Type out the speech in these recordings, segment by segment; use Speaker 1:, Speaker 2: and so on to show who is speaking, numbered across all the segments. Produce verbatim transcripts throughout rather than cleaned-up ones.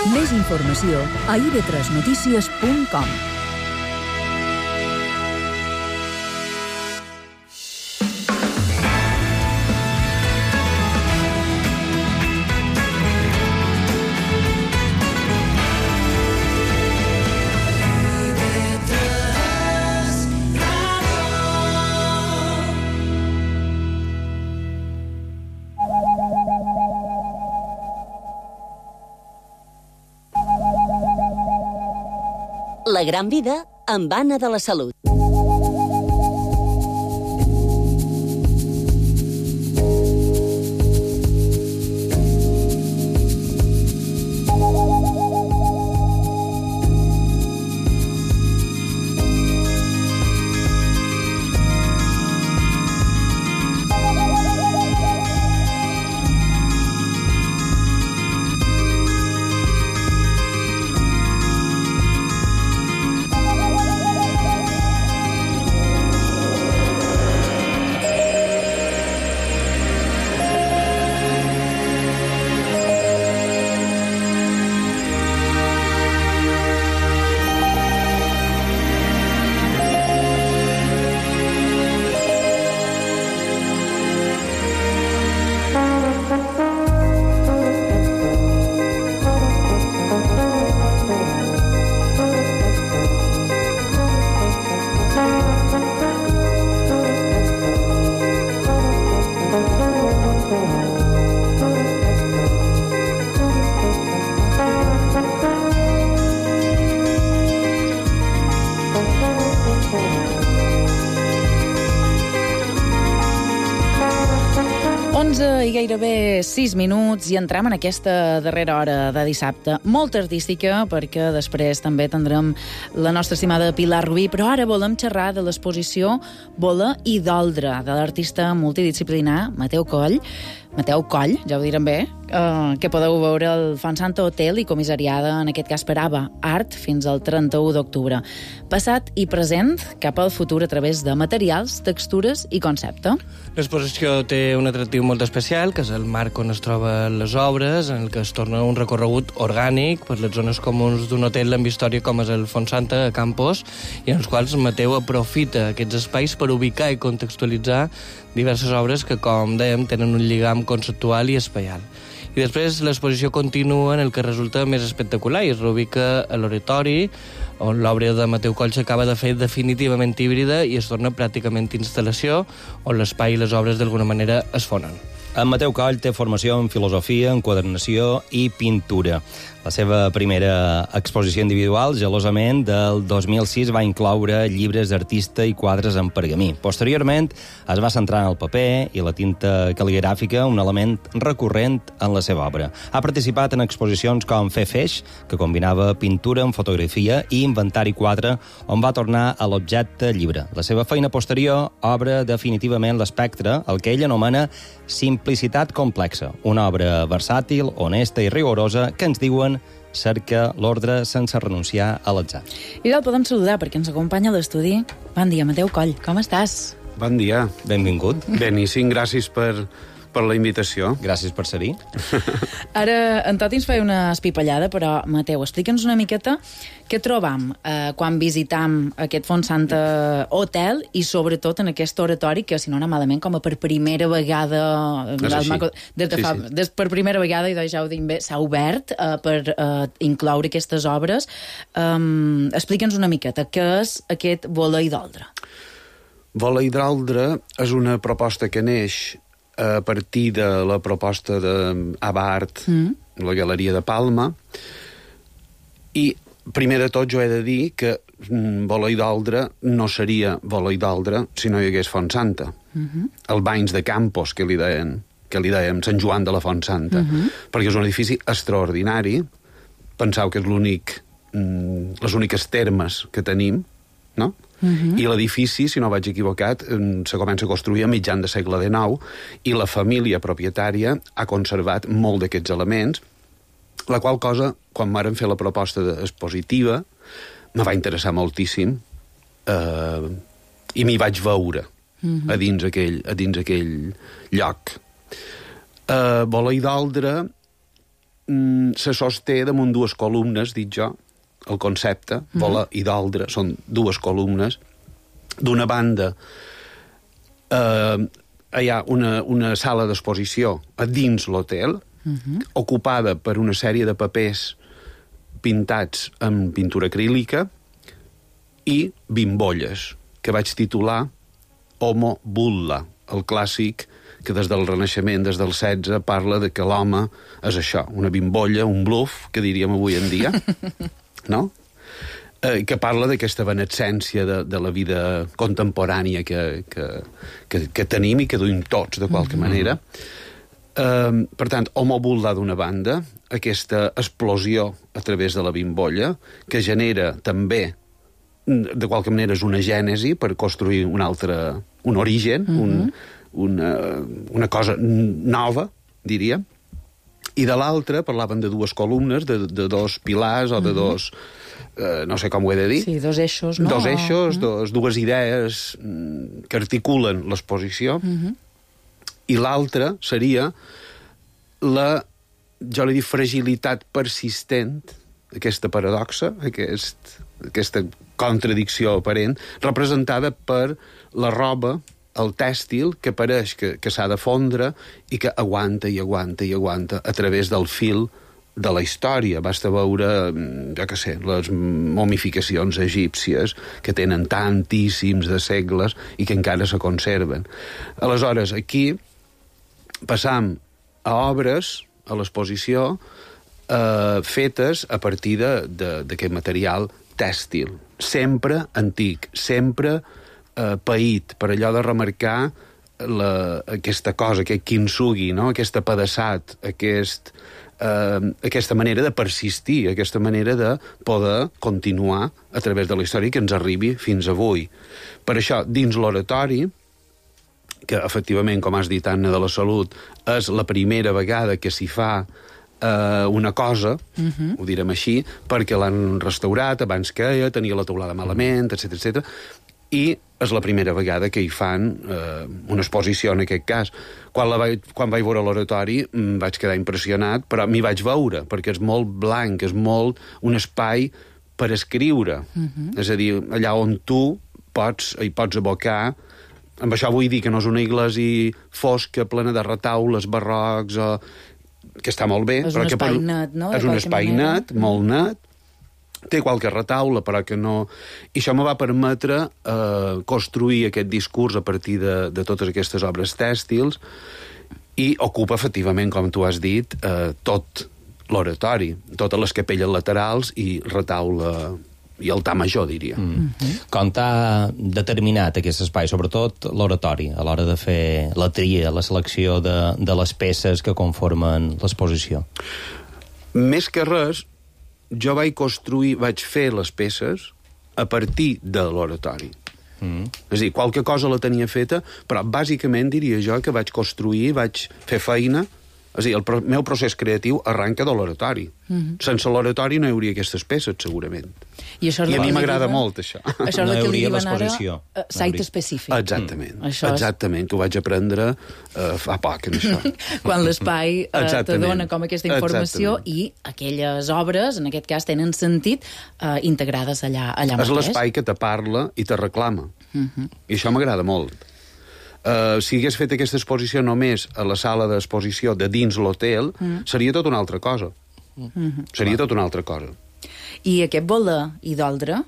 Speaker 1: Més informació a i ve tres notícies punt com.
Speaker 2: La gran vida amb Anna de la Salut.
Speaker 3: onze i gairebé sis minuts i entrem en aquesta darrera hora de dissabte. Molt artística, perquè després també tindrem la nostra estimada Pilar Rubí, però ara volem xerrar de l'exposició Bola i Doldre, de l'artista multidisciplinar Mateu Coll, Mateu Coll, ja ho direm bé, eh, que podeu veure al Fontsanta Hotel i comissariada, en aquest cas per Ava Art, fins al trenta-u d'octubre. Passat i present cap al futur a través de materials, textures i concepte.
Speaker 4: L'exposició té un atractiu molt especial, que és el marc on es troben les obres, en el que es torna un recorregut orgànic per les zones comuns d'un hotel amb història com és el Fontsanta a Campos, i en els quals Mateu aprofita aquests espais per ubicar i contextualitzar diverses obres que, com dèiem, tenen un lligam conceptual i espaial. I després l'exposició continua en el que resulta més espectacular i es reubica a l'oratori, on l'obra de Mateu Coll s'acaba de fer definitivament híbrida i es torna pràcticament instal·lació, on l'espai i les obres d'alguna manera es fonen.
Speaker 5: En Mateu Coll té formació en filosofia, enquadernació i pintura. La seva primera exposició individual, gelosament, del dos mil sis, va incloure llibres d'artista i quadres en pergamí. Posteriorment, es va centrar en el paper i la tinta cal·ligràfica, un element recurrent en la seva obra. Ha participat en exposicions com Fer Feix, que combinava pintura amb fotografia, i Inventari quatre, on va tornar a l'objecte llibre. La seva feina posterior obre definitivament l'espectre, el que ell anomena simplicitat complexa, una obra versàtil, honesta i rigorosa que ens diuen cerca l'ordre sense renunciar a l'atzar.
Speaker 3: I el podem saludar perquè ens acompanya a l'estudi. Bon dia, Mateu Coll, com estàs?
Speaker 6: Bon dia.
Speaker 5: Benvingut.
Speaker 6: Beníssim, gràcies per, per la invitació.
Speaker 5: Gràcies per ser-hi.
Speaker 3: Ara, en Toti ens feia una espipallada, però, Mateu, explica'ns una miqueta què trobam eh, quan visitam aquest Fontsanta Hotel i, sobretot, en aquest oratori que, si no anar malament, com a per primera vegada...
Speaker 6: És així.
Speaker 3: Maco, des de
Speaker 6: sí,
Speaker 3: fa,
Speaker 6: sí.
Speaker 3: Des, per primera vegada, i ja ho dic bé, s'ha obert eh, per eh, incloure aquestes obres. Um, Explica'ns una miqueta què és aquest Bola i Doldre.
Speaker 6: Bola i Doldre és una proposta que neix a partir de la proposta d'Ava Art, mm. la Galeria de Palma, i primer de tot jo he de dir que Bola i Doldre no seria Bola i Doldre si no hi hagués Fontsanta. Mm-hmm. El Banys de Campos, que li deien, que li dèiem Sant Joan de la Fontsanta, mm-hmm. perquè és un edifici extraordinari. Penseu que és l'únic, mm, les úniques termes que tenim, no? Uh-huh. I l'edifici, si no vaig equivocat, se comença a construir a mitjan de segle dinou i la família propietària ha conservat molt d'aquests elements, la qual cosa, quan m'han fet la proposta expositiva, me va interessar moltíssim eh, i m'hi vaig veure uh-huh. a, dins aquell, a dins aquell lloc. Eh, Bola i Doldre mm, se sosté damunt dues columnes, dic jo, el concepte, mm-hmm. vola i d'aldre, són dues columnes. D'una banda, eh, hi ha una, una sala d'exposició a dins l'hotel, mm-hmm. ocupada per una sèrie de papers pintats amb pintura acrílica i bimbolles, que vaig titular Homo Bulla, el clàssic que des del Renaixement, des del setze, parla de que l'home és això, una bimbolla, un bluff, que diríem avui en dia, no? Eh, que parla d'aquesta benescència de, de la vida contemporània que, que, que, que tenim i que duim tots, de qualque mm-hmm. manera. Eh, per tant, Homo Bulla d'una banda, aquesta explosió a través de la bimbolla, que genera també, de qualque manera, és una gènesi per construir un altre, un origen, mm-hmm. un, una, una cosa nova, diria. I de l'altra parlaven de dues columnes, de, de dos pilars o de mm-hmm. dos... Eh, no sé com ho he de dir.
Speaker 3: Sí, dos eixos, no?
Speaker 6: Dos eixos, mm. dos, dues idees que articulen l'exposició. Mm-hmm. I l'altra seria la, jo li dic, fragilitat persistent, aquesta paradoxa, aquest, aquesta contradicció aparent, representada per la roba, el tèxtil, que pareix que, que s'ha de fondre i que aguanta i aguanta i aguanta a través del fil de la història. Basta veure, jo què sé, les momificacions egípcies que tenen tantíssims de segles i que encara se conserven. Aleshores, aquí passam a obres, a l'exposició, eh, fetes a partir d'aquest material tèxtil. Sempre antic, sempre eh, paït, per allò de remarcar la, aquesta cosa, aquest kintsugi, no? Aquest apedaçat, aquest... Uh, aquesta manera de persistir, aquesta manera de poder continuar a través de la història que ens arribi fins avui. Per això, dins l'oratori, que efectivament, com has dit, Anna, de la Salut, és la primera vegada que s'hi fa uh, una cosa, uh-huh. ho direm així, perquè l'han restaurat, abans queia, tenia la teulada malament, etcètera, etcètera, i és la primera vegada que hi fan eh, una exposició, en aquest cas. Quan, la vaig, quan vaig veure l'oratori vaig quedar impressionat, però m'hi vaig veure, perquè és molt blanc, és molt un espai per escriure. Uh-huh. És a dir, allà on tu pots, hi pots abocar. Amb això vull dir que no és una iglesia fosca, plena de retaules barrocs, o... que està molt bé.
Speaker 3: És
Speaker 6: però
Speaker 3: un
Speaker 6: que
Speaker 3: espai
Speaker 6: per...
Speaker 3: net, no?
Speaker 6: És un espai
Speaker 3: manera.
Speaker 6: net, molt net, té qualque retaule, però que no... I això me va permetre eh, construir aquest discurs a partir de, de totes aquestes obres tèxtils i ocupa, efectivament, com tu has dit, eh, tot l'oratori, totes les capelles laterals i retaule i altar major, diria. Mm.
Speaker 5: Mm-hmm. Com t'ha determinat aquest espai, sobretot l'oratori, a l'hora de fer la tria, la selecció de, de les peces que conformen l'exposició?
Speaker 6: Més que res, jo vaig construir, vaig fer les peces a partir de l'oratori. Mm. És a dir, qualque cosa la tenia feta, però bàsicament diria jo que vaig construir, vaig fer feina. És a dir, el pro- meu procés creatiu arranca de l'oratori. Mm-hmm. Sense l'oratori no hi hauria aquestes peces, segurament.
Speaker 3: I, això és
Speaker 6: I a
Speaker 3: el
Speaker 6: mi
Speaker 3: que
Speaker 6: m'agrada
Speaker 3: diuen-
Speaker 6: molt, això.
Speaker 3: Això és
Speaker 5: No
Speaker 3: el
Speaker 5: hi
Speaker 3: que li
Speaker 5: hauria
Speaker 3: diuen ara
Speaker 5: l'exposició.
Speaker 3: uh, site específic.
Speaker 6: Exactament,
Speaker 3: Mm. Això és-
Speaker 6: exactament, que ho vaig aprendre uh, fa poc, en això.
Speaker 3: Quan l'espai eh, te
Speaker 6: Exactament.
Speaker 3: dona com aquesta informació
Speaker 6: Exactament.
Speaker 3: i aquelles obres, en aquest cas, tenen sentit eh, integrades allà, allà
Speaker 6: És
Speaker 3: mateix.
Speaker 6: l'espai que te parla i te reclama. Uh-huh. I això m'agrada molt. Uh, si hagués fet aquesta exposició només a la sala d'exposició de dins l'hotel, uh-huh. seria tot una altra cosa. Uh-huh. Seria tot una altra cosa.
Speaker 3: I aquest voler i d'oldre,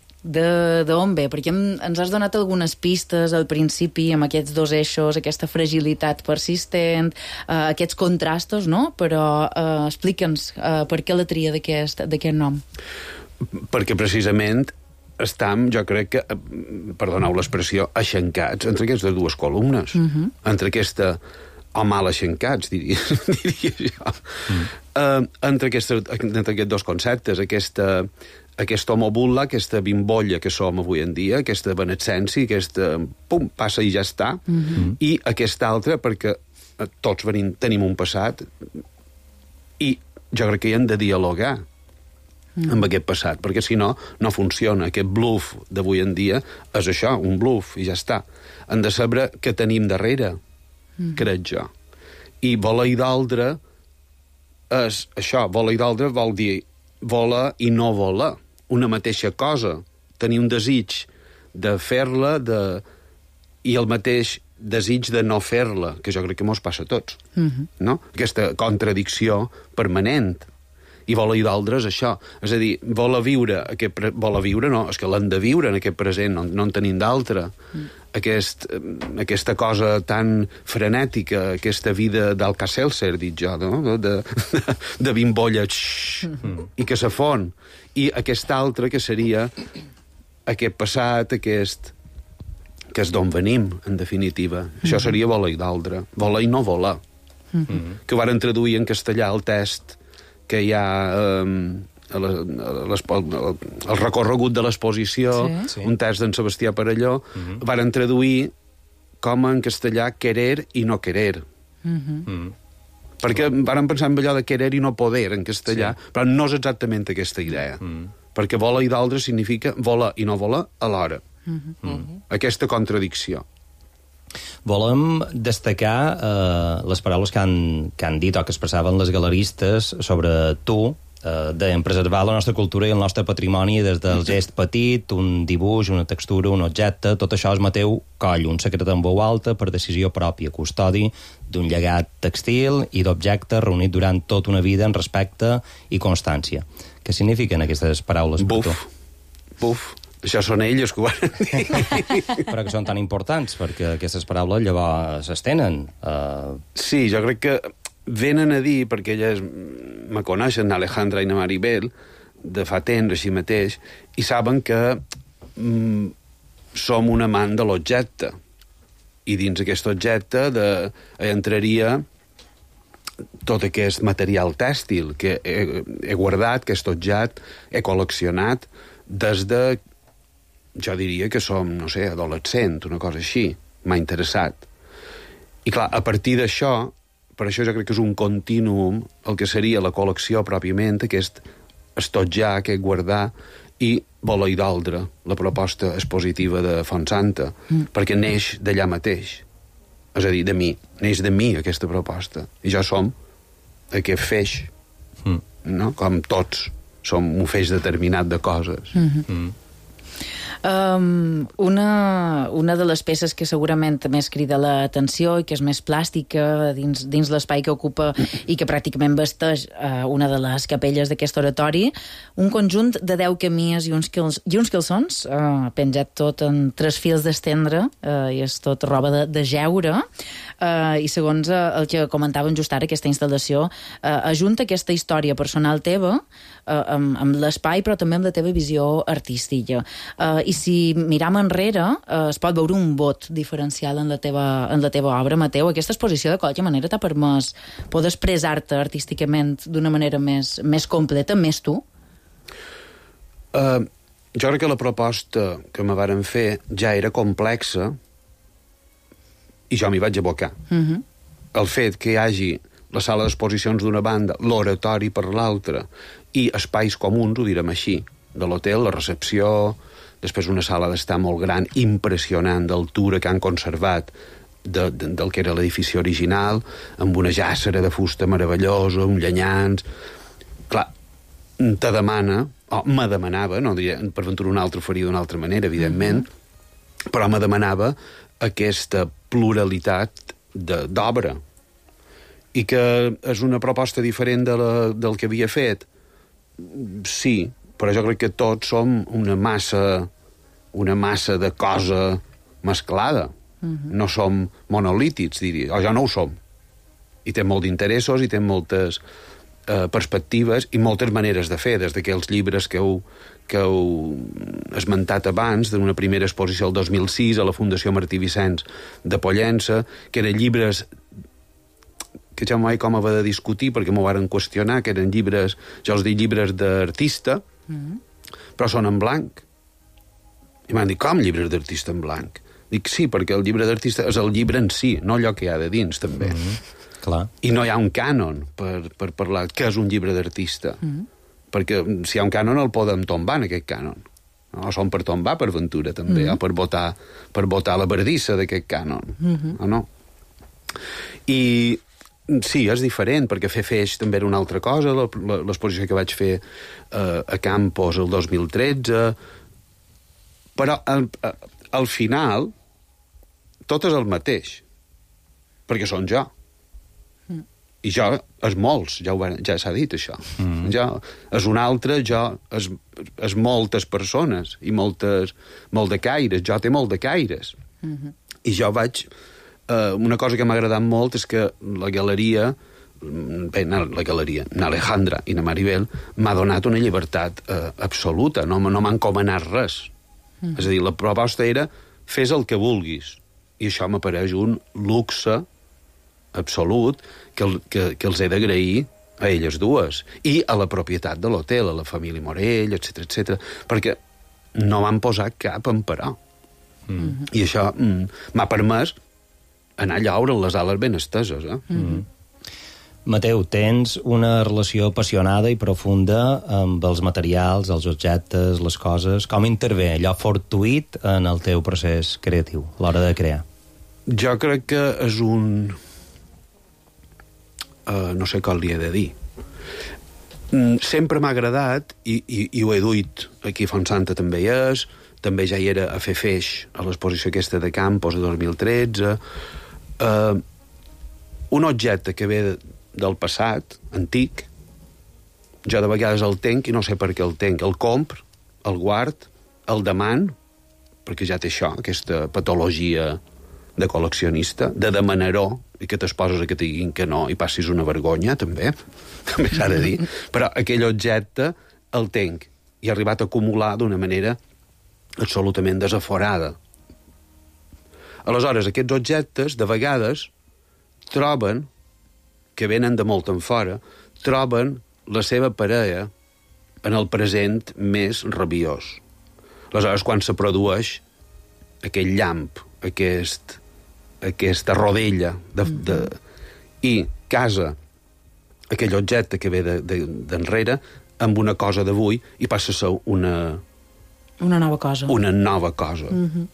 Speaker 3: d'on ve? Perquè em- ens has donat algunes pistes al principi amb aquests dos eixos, aquesta fragilitat persistent, eh, aquests contrastos, no? Però eh, explica'ns eh, per què la tria d'aquest d'aquest nom.
Speaker 6: Perquè precisament estam, jo crec que, eh, perdoneu l'expressió, aixencats entre aquestes dues columnes. Uh-huh. Entre aquesta, o mal aixencats, diria, diria jo. Uh-huh. Uh, entre, aquesta, entre aquests dos conceptes, aquesta, aquesta homobulla, aquesta bimbolla que som avui en dia, aquesta benescència, aquesta, pum, passa i ja està, uh-huh. i aquesta altra, perquè tots venim, tenim un passat, i jo crec que hi hem de dialogar mm. amb aquest passat, perquè si no, no funciona. Aquest bluff d'avui en dia és això, un bluff, i ja està. Hem de saber què tenim darrere, mm. crec jo. I voler i d'aldre és això, voler i d'aldre vol dir voler i no voler, una mateixa cosa, tenir un desig de fer-la de... i el mateix desig de no fer-la, que jo crec que mos passa a tots, uh-huh. no? Aquesta contradicció permanent. I voler i d'aldre és això. És a dir, voler viure, aquest pre... voler viure no, és que l'hem de viure en aquest present, no, no en tenim d'altre. Mm. Aquest, aquesta cosa tan frenètica, aquesta vida d'Alka-Seltzer, dit jo, no? de, de, de bimbolla, xxxt, mm-hmm. i que s'afon. I aquest altre que seria aquest passat, aquest... que és d'on venim, en definitiva. Mm-hmm. Això seria voler i d'aldre. Voler i no voler. Mm-hmm. Que ho varen traduir en castellà el test que hi ha eh, a la, a el recorregut de l'exposició, sí. un test d'en Sebastià Parelló, mm-hmm. varen traduir com en castellà querer i no querer. Mm-hmm. Mm-hmm. Perquè varen pensar en allò de querer i no poder en castellà, sí. però no és exactament aquesta idea. Mm-hmm. Perquè voler i d'aldre significa voler i no voler alhora. Mm-hmm. Mm-hmm. Aquesta contradicció.
Speaker 5: Volem destacar eh, les paraules que han, que han dit o que expressaven les galeristes sobre tu, eh, de preservar la nostra cultura i el nostre patrimoni des del gest petit, un dibuix, una textura, un objecte, tot això és Mateu Coll, un secret en veu alta per decisió pròpia, custodi d'un llegat textil i d'objectes reunit durant tota una vida en respecte i constància. Què signifiquen aquestes paraules per
Speaker 6: Buf.
Speaker 5: tu?
Speaker 6: Buf. Això són ells que ho van dir.
Speaker 5: Però que són tan importants, perquè aquestes paraules llavors s'estenen. Uh...
Speaker 6: Sí, jo crec que venen a dir, perquè elles me coneixen, Alejandra i na Maribel, de fa temps, així mateix, i saben que mm, som un amant de l'objecte. I dins aquest objecte de, entraria tot aquest material tèxtil que he, he guardat, aquest objecte, he col·leccionat des de... jo diria que som, no sé, adolescent, una cosa així, m'ha interessat. I clar, a partir d'això, per això jo crec que és un continuum, el que seria la col·lecció pròpiament, aquest estotjar, aquest guardar, i voler i d'aldre, la proposta expositiva de Fontsanta, mm. perquè neix d'allà mateix. És a dir, de mi, neix de mi aquesta proposta. I jo som aquest feix, mm. no? Com tots som un feix determinat de coses.
Speaker 3: Mm-hmm. Mm. Um, una, una de les peces que segurament més crida l'atenció i que és més plàstica dins, dins l'espai que ocupa i que pràcticament vesteix uh, una de les capelles d'aquest oratori, un conjunt de deu camies i uns, quils, i uns calçons, uh, penjat tot en tres fils d'estendre, uh, i és tot roba de, de jeure, uh, i segons uh, el que comentaven just ara, aquesta instal·lació, uh, ajunta aquesta història personal teva uh, amb, amb l'espai, però també amb la teva visió artística. Uh, I si miram enrere, eh, es pot veure un vot diferencial en la teva, en la teva obra, Mateu. Aquesta exposició de qualque manera t'ha permès poder expressar-te artísticament d'una manera més, més completa, més tu?
Speaker 6: Uh, jo crec que la proposta que me varen fer ja era complexa i jo m'hi vaig abocar. Uh-huh. El fet que hi hagi la sala d'exposicions d'una banda, l'oratori per l'altra i espais comuns, ho direm així, de l'hotel, la recepció... després una sala d'estar molt gran, impressionant d'altura que han conservat de, de, del que era l'edifici original, amb una jàssera de fusta meravellosa, uns llenyans... Clar, te demana, o me demanava, no diria, per ventura un altre ho faria d'una altra manera, evidentment, mm-hmm. però me demanava aquesta pluralitat d'obra. I que és una proposta diferent de la, del que havia fet. Sí, però jo crec que tots som una massa una massa de cosa mesclada. Uh-huh. No som monolítics, diria. O ja no ho som. I té molt d'interessos i té moltes eh, perspectives i moltes maneres de fer, des d'aquells llibres que heu, que heu esmentat abans, d'una primera exposició el dos mil sis a la Fundació Martí Vicenç de Pollença, que eren llibres que ja mai com haver de discutir perquè m'ho varen qüestionar, que eren llibres, jo els dic llibres d'artista, mm-hmm. però són en blanc. I m'han dit, com llibres d'artista en blanc? Dic, sí, perquè el llibre d'artista és el llibre en si, no allò que hi ha de dins, també. Mm-hmm.
Speaker 5: Clar.
Speaker 6: I no hi ha un cànon per, per parlar què és un llibre d'artista. Mm-hmm. Perquè si hi ha un cànon el podem tombar, en aquest cànon. No? O som per tombar, per ventura, també, mm-hmm. o per votar, per votar la bardissa d'aquest cànon. Mm-hmm. O no? I Sí, és diferent, perquè fer feix també era una altra cosa, l'exposició que vaig fer eh, a Campos el dos mil tretze, però al, al final tot és el mateix, perquè són jo. Mm. I jo és molts, ja, ho, ja s'ha dit això. Mm. Jo és un altre, jo és, és moltes persones, i moltes, molt de caires, jo té molt de caires. Mm-hmm. I jo vaig... Uh, una cosa que m'ha agradat molt és que la galeria, bé, la galeria, na Alejandra i na Maribel, m'ha donat una llibertat uh, absoluta, no, no m'ha encomanat res. Mm. És a dir, la proposta era fes el que vulguis, i això m'apareix un luxe absolut que, que, que els he d'agrair a elles dues, i a la propietat de l'hotel, a la família Morell, etcètera, etcètera, perquè no m'han posat cap emperò. Mm. I això mm, m'ha permès anar a llaure les ales ben esteses, eh?
Speaker 5: Mm-hmm. Mateu, tens una relació apassionada i profunda amb els materials, els objectes, les coses. Com intervé allò fortuït en el teu procés creatiu, a l'hora de crear?
Speaker 6: Jo crec que és un... Uh, no sé com li he de dir. Mm, sempre m'ha agradat, i, i, i ho he duit aquí a Fontsanta també hi és, també ja hi era a fer feix a l'exposició aquesta de Campos de dos mil tretze. Uh, un objecte que ve de, del passat, antic, jo de vegades el tenc i no sé per què el tenc. El compro, el guard, el deman, perquè ja té això, aquesta patologia de col·leccionista, de demanar-ho, i que t'esposes a que te diguin que no i passis una vergonya, també, també s'ha de dir, però aquell objecte el tenc, i ha arribat a acumular d'una manera absolutament desaforada. Aleshores, aquests objectes, de vegades, troben, que venen de molt en fora, troben la seva parella en el present més rabiós. Aleshores, quan se produeix aquell llamp, aquest, aquesta rodella, de, de, i casa aquell objecte que ve d'enrere de, de, amb una cosa d'avui i passa a ser una...
Speaker 3: Una nova cosa.
Speaker 6: Una nova cosa.
Speaker 3: Mm-hmm.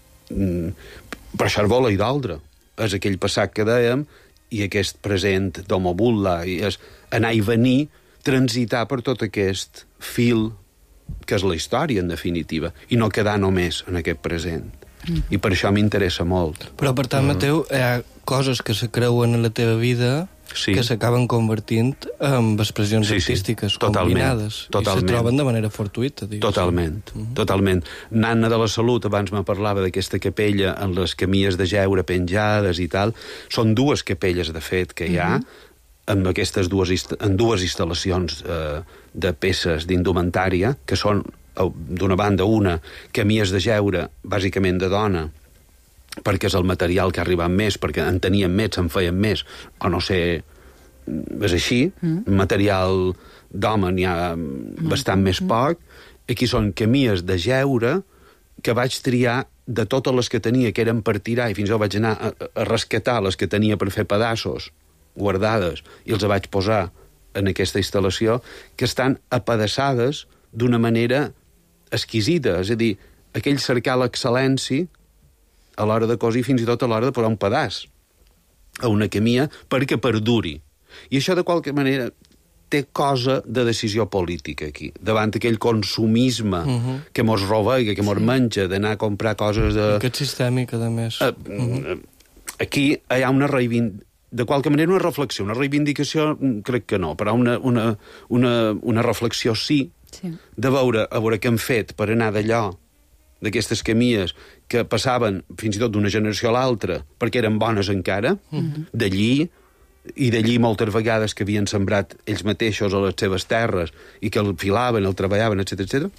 Speaker 6: Mm, però això és vola i d'aldre. És aquell passat que dèiem i aquest present d'homo bulla, i és anar i venir, transitar per tot aquest fil que és la història, en definitiva, i no quedar només en aquest present. Mm. I per això m'interessa molt.
Speaker 4: Però, per tant, Mateu, hi ha coses que se creuen en la teva vida sí. que s'acaben convertint en expressions sí, sí. artístiques totalment, combinades. Totalment. I se troben de manera fortuïta, digues.
Speaker 6: Totalment, uh -huh. totalment. Nanna de la Salut abans me parlava d'aquesta capella en les camies de jeure penjades i tal. Són dues capelles, de fet, que hi ha, uh -huh. amb aquestes dues, en dues instal·lacions eh, de peces d'indumentària, que són, d'una banda, una, camies de jeure, bàsicament de dona, perquè és el material que ha arribat més, perquè en tenien més, se'n feien més, o no sé, és així, mm. material d'home n'hi ha mm. bastant mm. més poc. Aquí són camies de jeure que vaig triar de totes les que tenia, que eren per tirar, i fins i tot vaig anar a, a rescatar les que tenia per fer pedaços guardades, i els vaig posar en aquesta instal·lació, que estan apedaçades d'una manera exquisita, és a dir, aquell cercar l'excel·lència a l'hora de cosir, fins i tot a l'hora de posar un pedaç a una camia perquè perduri. I això, de qualque manera, té cosa de decisió política aquí, davant aquell consumisme uh -huh. que mos rovega, que mos sí. menja, d'anar a comprar coses de...
Speaker 4: Aquest sistèmic, a més. Uh, uh -huh.
Speaker 6: Aquí hi ha una reivindicació, de qualque manera una reflexió, una reivindicació crec que no, però una, una, una, una reflexió sí, sí, de veure, a veure què han fet per anar d'allò, d'aquestes camies que passaven fins i tot d'una generació a l'altra perquè eren bones encara, uh-huh. d'allí, i d'allí moltes vegades que havien sembrat ells mateixos a les seves terres i que el filaven, el treballaven, etcètera, etcètera.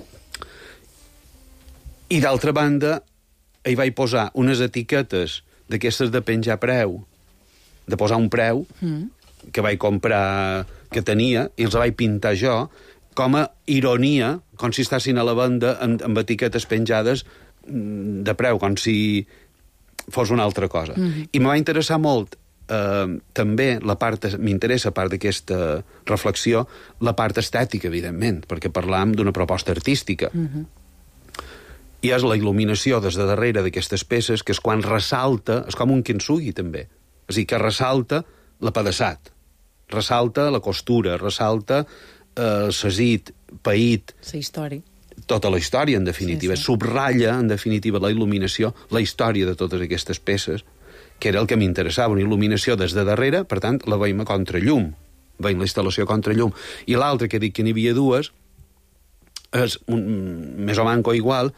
Speaker 6: I d'altra banda, hi vaig posar unes etiquetes d'aquestes de penjar preu, de posar un preu, mm. que vaig comprar, que tenia, i els vaig pintar jo, com a ironia, com si estessin a la venda amb, amb etiquetes penjades de preu, com si fos una altra cosa. Mm. I me va interessar molt, eh, també, la part, m'interessa, a part d'aquesta reflexió, la part estètica, evidentment, perquè parlàvem d'una proposta artística. Mm-hmm. I és la il·luminació des de darrere d'aquestes peces, que és quan ressalta, és com un kintsugi, també. És a dir, que ressalta l'apedaçat. Ressalta la costura, ressalta el eh, sesit, paït...
Speaker 3: La història.
Speaker 6: Tota la història, en definitiva. Sí, sí. Subratlla, en definitiva, la il·luminació, la història de totes aquestes peces, que era el que m'interessava. Una il·luminació des de darrere, per tant, la veiem a contrallum. Veiem la instal·lació a contrallum. I l'altra, que dic que n'hi havia dues, és un, més o manco igual,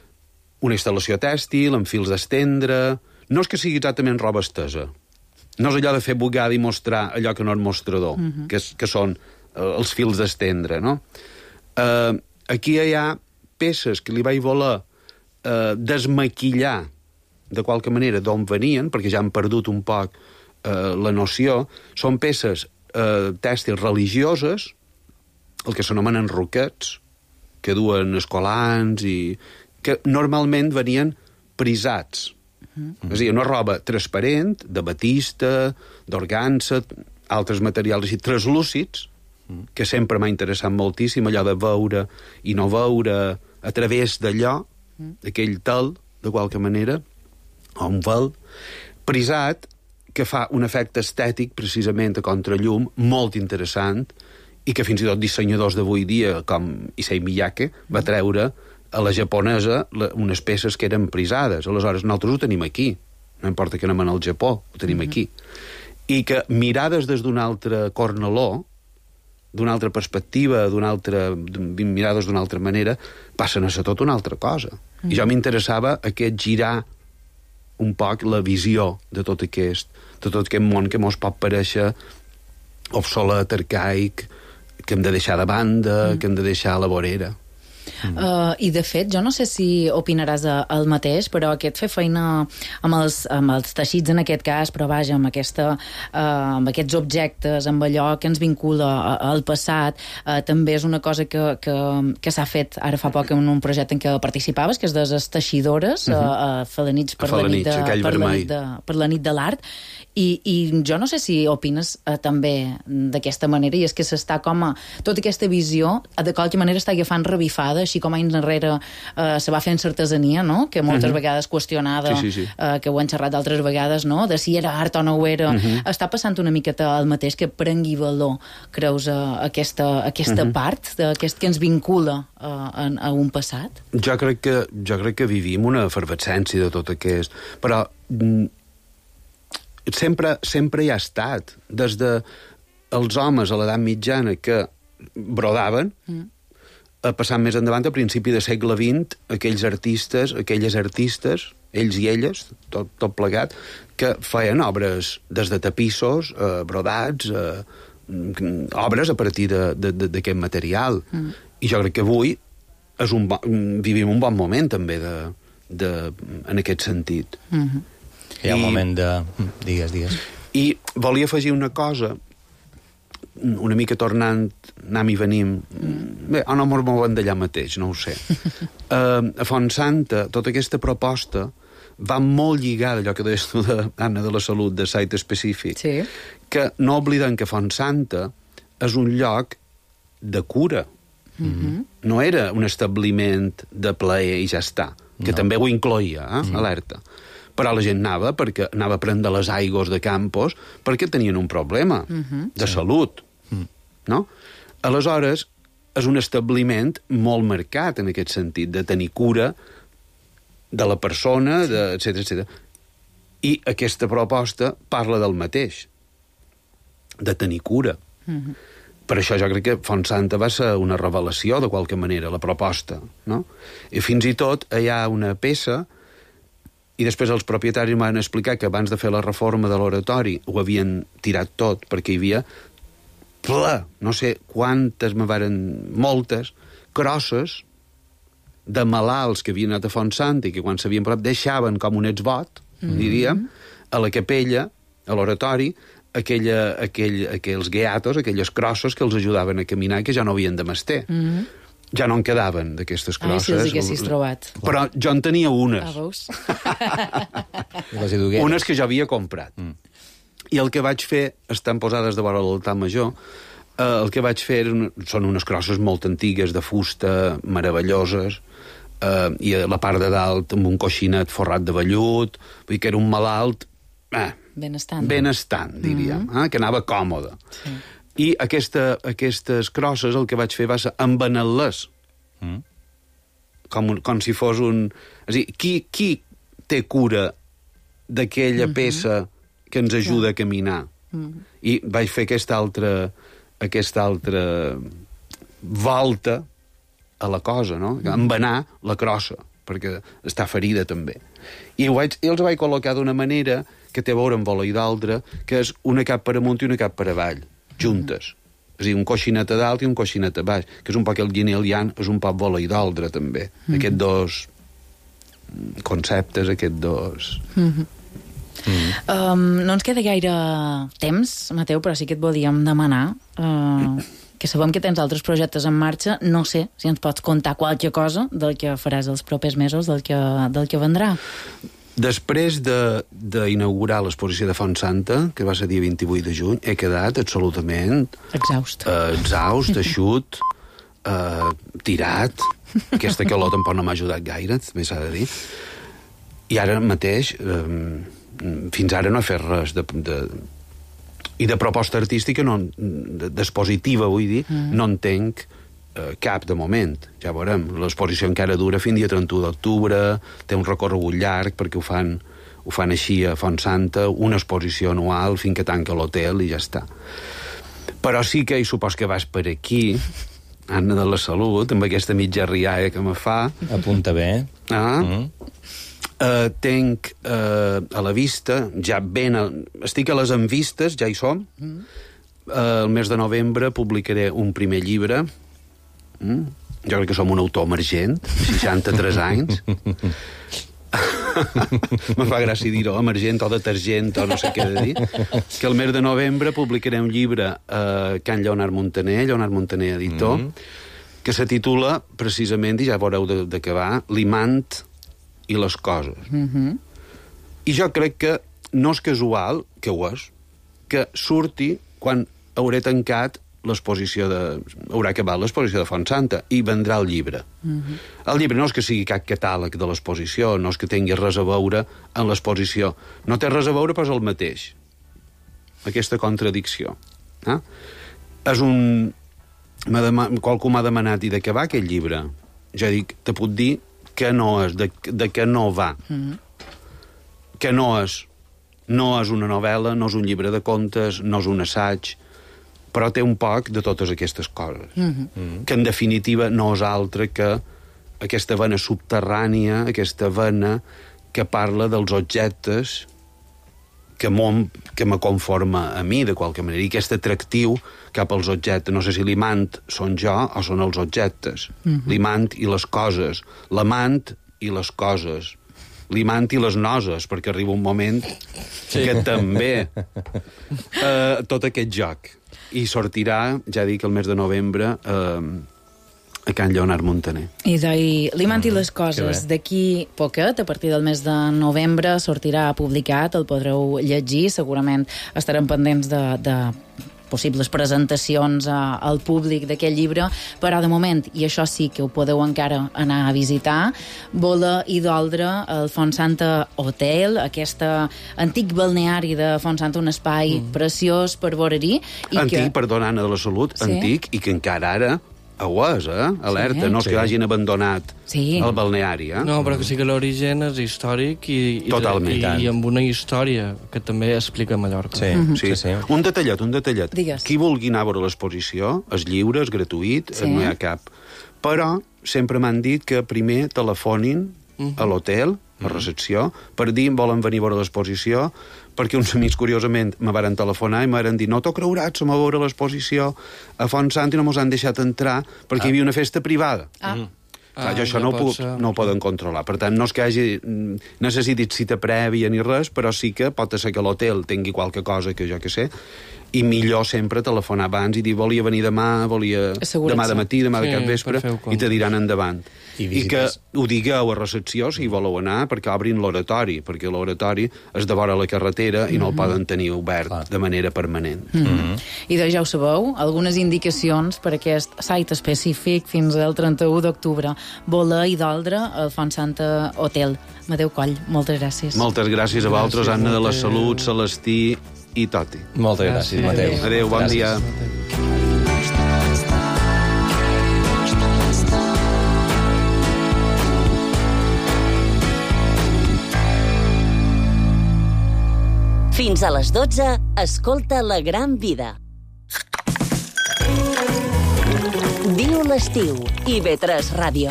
Speaker 6: una instal·lació tèxtil, amb fils d'estendre... No és que sigui exactament roba estesa. No és allò de fer bugada i mostrar allò que no és mostrador, uh -huh. que, és, que són uh, els fils d'estendre, no? Uh, aquí hi ha peces que li vaig voler uh, desmaquillar de qualque manera d'on venien, perquè ja han perdut un poc uh, la noció. Són peces uh, tèxtils religioses, el que s'anomenen roquets, que duen escolans i que normalment venien prisats. Mm. És a dir, una roba transparent, de batista, d'organza, altres materials així, translúcids, mm. que sempre m'ha interessat moltíssim, allò de veure i no veure a través d'allò, mm. d'aquell tel, de qualque manera, o un vel, prisat, que fa un efecte estètic, precisament a contrallum, molt interessant, i que fins i tot dissenyadors d'avui dia, com Issei Miyake, va treure a la japonesa unes peces que eren prisades. Aleshores, nosaltres ho tenim aquí. No importa que anem al Japó, ho tenim mm-hmm. aquí. I que mirades des d'un altre corneló, d'una altra perspectiva, d'una altra, mirades d'una altra manera, passen a ser tot una altra cosa. Mm-hmm. I jo m'interessava aquest girar un poc la visió de tot aquest, de tot aquest món que mos pot parèixer obsolet, arcaic, que hem de deixar de banda, mm. que hem de deixar a la vorera.
Speaker 3: Mm. Uh, I de fet, jo no sé si opinaràs el mateix, però aquest fer feina amb els, amb els teixits en aquest cas, però vaja, amb, aquesta, uh, amb aquests objectes, amb allò que ens vincula al passat, uh, també és una cosa que, que, que s'ha fet ara fa poc en un projecte en què participaves, que és de les teixidores, uh-huh. uh, a Felanitx per, la nit, de, per, la nit de, per la nit de l'art. I, i jo no sé si opines eh, també d'aquesta manera, i és que s'està com a... Tota aquesta visió, de qualque manera, està agafant revifada, així com anys enrere eh, se va fent artesania, no?, que moltes uh-huh. vegades qüestionada, sí, sí, sí. Eh, que ho hem xerrat d'altres vegades, no?, de si era art o no ho era. Uh-huh. Està passant una miqueta el mateix, que prengui valor, creus, a aquesta, aquesta uh-huh. part d'aquest que ens vincula eh, a, a un passat?
Speaker 6: Jo crec que, jo crec que vivim una efervescència de tot aquest... Però... Sempre, sempre hi ha estat, des de els homes a l'edat mitjana que brodaven, mm. a passar més endavant, a principi del segle vint, aquells artistes, aquelles artistes, ells i elles, tot, tot plegat, que feien obres des de tapissos, eh, brodats, eh, obres a partir d'aquest material. Mm. I jo crec que avui és un bo, vivim un bon moment, també, de, de, en aquest sentit.
Speaker 3: Mm-hmm.
Speaker 5: Hi ha un I, moment de... Digues, digues.
Speaker 6: I volia afegir una cosa, una mica tornant, anam i venim... Mm. Bé, o no m'ho mouen d'allà mateix, no ho sé. uh, a Fontsanta, tota aquesta proposta va molt lligada, allò que deies tu, de, Anna, de la salut, de site específic, sí. que no oblidem que Fontsanta és un lloc de cura. Mm-hmm. No era un establiment de plaer i ja està, que no. també ho incloïa, eh? Mm. Alerta. Però la gent anava perquè anava a prendre les aigües de Campos perquè tenien un problema uh-huh. de sí. salut. Uh-huh. No? Aleshores, és un establiment molt marcat en aquest sentit, de tenir cura de la persona, sí. de, etcètera, etcètera. I aquesta proposta parla del mateix, de tenir cura. Uh-huh. Per això jo crec que Fontsanta va ser una revelació, de qualque manera, la proposta. No? I fins i tot hi ha una peça. I després els propietaris m'han explicat que abans de fer la reforma de l'oratori ho havien tirat tot, perquè hi havia ple, no sé quantes me varen, moltes crosses de malalts que havien anat a Fontsanta i que quan s'havien prop deixaven com un exvot, mm-hmm. diríem, a la capella, a l'oratori, aquella, aquell, aquells guiatos, aquelles crosses que els ajudaven a caminar, que ja no havien de menester. Mm-hmm. Ja no en quedaven d'aquestes crosses.
Speaker 3: Ai, si els haguessis trobat.
Speaker 6: Però jo en tenia unes.
Speaker 3: Ah, veus?
Speaker 6: Unes que jo havia comprat. Mm. I el que vaig fer, estan posades de vora l'altar major, eh, el que vaig fer són unes crosses molt antigues, de fusta, meravelloses, eh, i a la part de dalt amb un coixinet forrat de vellut, vull dir que era un malalt... Eh,
Speaker 3: benestant.
Speaker 6: Benestant, diríem, mm-hmm. eh? que anava còmode. Sí. I aquesta, aquestes crosses el que vaig fer va ser embenar-les. Mm. Com, com si fos un... És a dir, qui, qui té cura d'aquella mm-hmm. peça que ens ajuda yeah. a caminar? Mm-hmm. I vaig fer aquesta altra, aquesta altra volta a la cosa, no? Mm-hmm. Embenar la crossa, perquè està ferida també. I, ho vaig, i els vaig col·locar d'una manera que té a veure amb vola i d'altra, que és una cap per amunt i una cap per avall, juntes. Mm. És a dir, un coixinet a dalt i un coixinet a baix, que és un poc el yin i el yang, és un poc vola i d'altra, també. Mm. Aquests dos conceptes, aquests dos...
Speaker 3: Mm-hmm. Mm. Um, no ens queda gaire temps, Mateu, però sí que et volíem demanar... Uh, que sabem que tens altres projectes en marxa, no sé si ens pots contar qualque cosa del que faràs els propers mesos, del que, del que vendrà.
Speaker 6: Després d'inaugurar de, l'exposició de Fontsanta, que va ser dia vint-i-vuit de juny, he quedat absolutament...
Speaker 3: Exhaust.
Speaker 6: Eh, exhaust, eixut, eh, tirat. Aquesta calor tampoc no m'ha ajudat gaire, també s'ha de dir. I ara mateix, eh, fins ara no he fet res de... de i de proposta artística, no, d'expositiva, vull dir, mm. no en tenc eh, cap de moment. Ja veurem, l'exposició encara dura fins dia trenta-u d'octubre, té un recorregut llarg, perquè ho fan, ho fan així a Fontsanta, una exposició anual fins que tanca l'hotel i ja està. Però sí que, i supos que vas per aquí, Anna de la Salut, amb aquesta mitja rialla que me fa...
Speaker 5: Apunta bé.
Speaker 6: Ah, mm. Uh, tenc uh, a la vista, ja ben... A, estic a les envistes, ja hi som. Mm. Uh, el mes de novembre publicaré un primer llibre. Mm. Jo crec que som un autor emergent, seixanta-tres anys. Me fa gràcia dir-ho, emergent o detergent o no sé què de dir. Que el mes de novembre publicaré un llibre a uh, Can Lleonard Montaner, Lleonard Montaner editor, mm. que se titula, precisament, i ja veureu de, de què va, L'imant i les coses. Mm-hmm. I jo crec que no és casual, que ho és, que surti quan hauré tancat l'exposició de... haurà acabat l'exposició de Fontsanta i vendrà el llibre. Mm-hmm. El llibre no és que sigui cap catàleg de l'exposició, no és que tingui res a veure en l'exposició. No té res a veure, però és el mateix. Aquesta contradicció. Eh? És un... Dema... Qualcú m'ha demanat i de què va aquest llibre? Jo dic, te puc dir que no és, de, de què no va. Mm-hmm. Que no és, no és una novel·la, no és un llibre de contes, no és un assaig, però té un poc de totes aquestes coses. Mm-hmm. Que en definitiva no és altre que aquesta vena subterrània, aquesta vena que parla dels objectes que, que me conforma a mi, de qualque manera, i aquest atractiu cap als objectes. No sé si l'imant són jo o són els objectes. Mm-hmm. L'imant i les coses. L'amant i les coses. L'imant i les noses, perquè arriba un moment sí. que també eh, tot aquest joc. I sortirà, ja dic, el mes de novembre eh, a Can Lleonard Montaner.
Speaker 3: I l'imant mm, i les coses, d'aquí poquet, a partir del mes de novembre, sortirà publicat, el podreu llegir, segurament estarem pendents de, de possibles presentacions a, al públic d'aquest llibre, però de moment, i això sí que ho podeu encara anar a visitar, Vola i d'Oldre, el Fontsanta Hotel, aquest antic balneari de Fontsanta, un espai mm. preciós per veure-hi.
Speaker 6: Antic,
Speaker 3: que...
Speaker 6: perdona, Anna de la Salut, sí? Antic, i que encara ara ho és, eh? Alerta, sí, no és sí. que hagin abandonat sí. el balneari, eh?
Speaker 4: No, però que sí que l'origen és històric i, i,
Speaker 6: Totalment.
Speaker 4: I, i amb una història que també explica Mallorca.
Speaker 6: Sí, mm-hmm. sí. sí, sí. Un detallet, un detallet.
Speaker 3: Digues.
Speaker 6: Qui vulgui anar a veure l'exposició és lliure, és gratuït, sí. no hi ha cap. Però sempre m'han dit que primer telefonin mm-hmm. a l'hotel, a recepció, per dir volen venir a veure l'exposició, perquè uns amics, curiosament, me varen telefonar i m'han dit, no t'ho creuràs, som a veure l'exposició a Fontsanta i no mos han deixat entrar perquè ah. hi havia una festa privada. Ah. Mm. Clar, ah, jo això no, no, puc, no ho poden controlar. Per tant, no és que hagi necessitat cita prèvia ni res, però sí que pot ser que l'hotel tingui qualque cosa que jo que sé, i millor sempre telefonar abans i dir volia venir demà, volia demà de matí, demà sí, de cap vespre, i te diran endavant. I, I que ho digueu a recepció si voleu anar, perquè obrin l'oratori, perquè l'oratori és de vora la carretera i no el poden tenir obert Clar. de manera permanent.
Speaker 3: Mm -hmm. I doncs ja ho sabeu, algunes indicacions per aquest site específic fins al trenta-u d'octubre. Voler i Doldre, al Fontsanta Hotel. Mateu Coll, moltes gràcies.
Speaker 6: Moltes gràcies a vosaltres, Anna de la Salut, Celestí i Toti.
Speaker 5: Moltes gràcies, gràcies Mateu.
Speaker 6: Adéu, bon
Speaker 5: gràcies.
Speaker 6: dia.
Speaker 2: Fins a les dotze, escolta La Gran Vida. Viu l'estiu, I V tres Ràdio.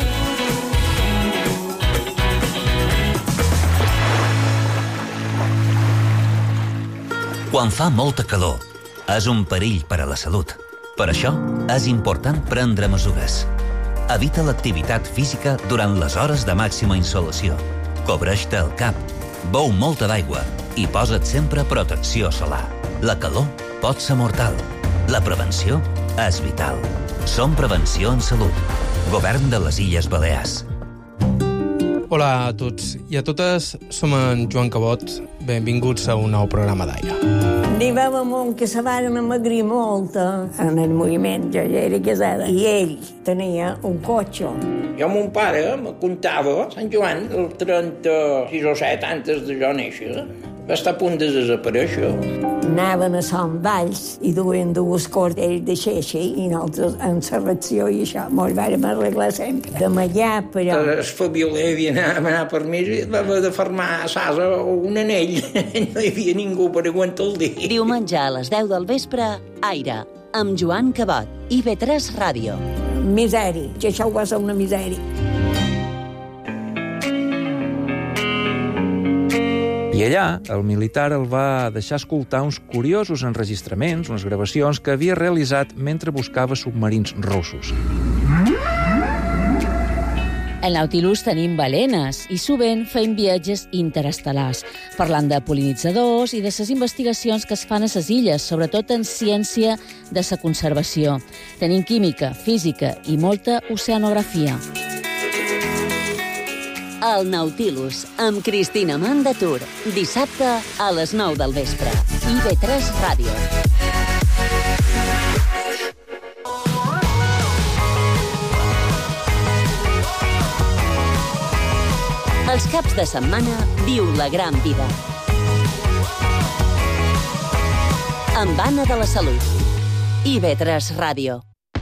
Speaker 7: Quan fa molta calor, és un perill per a la salut. Per això, és important prendre mesures. Evita l'activitat física durant les hores de màxima insolació. Cobreix-te el cap, beu molta d'aigua i posa't sempre protecció solar. La calor pot ser mortal. La prevenció és vital. Som Prevenció en Salut. Govern de les Illes Balears.
Speaker 8: Hola a tots i a totes, som en Joan Cabot. Benvinguts a un nou programa d'Aire.
Speaker 9: N'hi va un que se van amagrir molt en el moviment. Jo ja era casada i ell tenia un cotxe.
Speaker 10: Jo, mon pare, me contava, Sant Joan, el trenta-sis o set antes de jo néixer, va estar a punt de desaparèixer.
Speaker 9: Anaven a Sant Valls i duien dues cordells de xeixa i nosaltres en la reacció i això mos vàrem arreglar sempre. De allà, però...
Speaker 10: El Fabiolé havia d'anar anar per mi i va haver de fermar a Sasa un anell. No hi havia ningú per aguantar el dia.
Speaker 2: Diumenge a les deu del vespre, Aire, amb Joan Cabot, I V tres Ràdio.
Speaker 9: Misèria, que això va ser una misèria.
Speaker 11: I allà, el militar el va deixar escoltar uns curiosos enregistraments, unes gravacions que havia realitzat mentre buscava submarins russos.
Speaker 12: Al Nautilus tenim balenes i sovint fem viatges interestel·lars, parlant de pol·linitzadors i de les investigacions que es fan a les illes, sobretot en ciència de la conservació. Tenim química, física i molta oceanografia.
Speaker 2: El Nautilus, amb Cristina Mandatur, dissabte a les nou del vespre. I V tres Ràdio. Els caps de setmana viu la gran vida. Amb Anna de la Salut. I V tres Ràdio.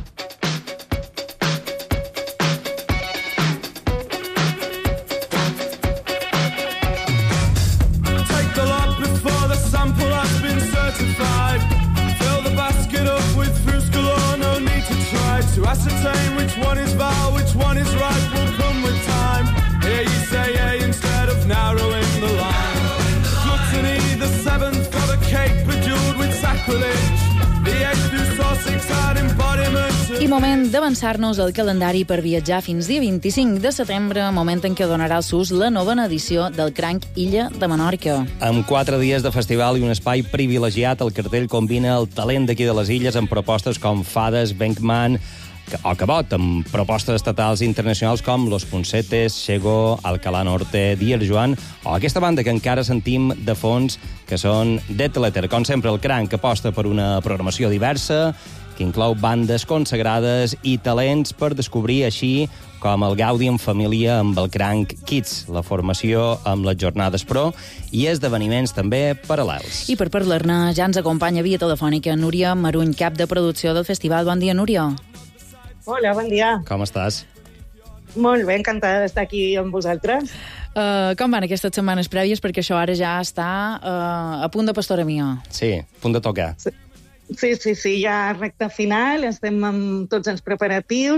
Speaker 13: To ascertain which one is vow, which one is right, will come with time. Here you say A instead of narrowing the line. Gluttony, the seventh of a cake bejeweled with sacrilege. The eighth who saw six-eyed embodiments.
Speaker 3: I moment d'avançar-nos al calendari per viatjar fins dia vint-i-cinc de setembre, moment en què donarà el sus la novena edició del Cranc Illa de Menorca.
Speaker 5: Amb quatre dies de festival i un espai privilegiat, el cartell combina el talent d'aquí de les illes amb propostes com Fades, Benkman o Cabot, amb propostes estatals i internacionals com Los Punsetes, Xego, Alcalá Norte, Dier Joan, o aquesta banda que encara sentim de fons, que són Dead Letter. Com sempre, el Cranc aposta per una programació diversa, que inclou bandes consagrades i talents per descobrir, així com el Gaudi en família amb el Cranc Kids, la formació amb les jornades pro i esdeveniments també paral·lels.
Speaker 3: I per parlar-ne ja ens acompanya via telefònica Núria Maruny, cap de producció del festival. Bon dia, Núria.
Speaker 14: Hola, bon dia.
Speaker 5: Com estàs?
Speaker 14: Molt bé, encantada d'estar aquí amb vosaltres.
Speaker 3: Uh, com van aquestes setmanes prèvies? Perquè això ara ja està uh, a punt de pastora mia.
Speaker 5: Sí, a punt de tocar.
Speaker 14: Sí, sí, sí, sí, ja recta final, estem amb tots els preparatius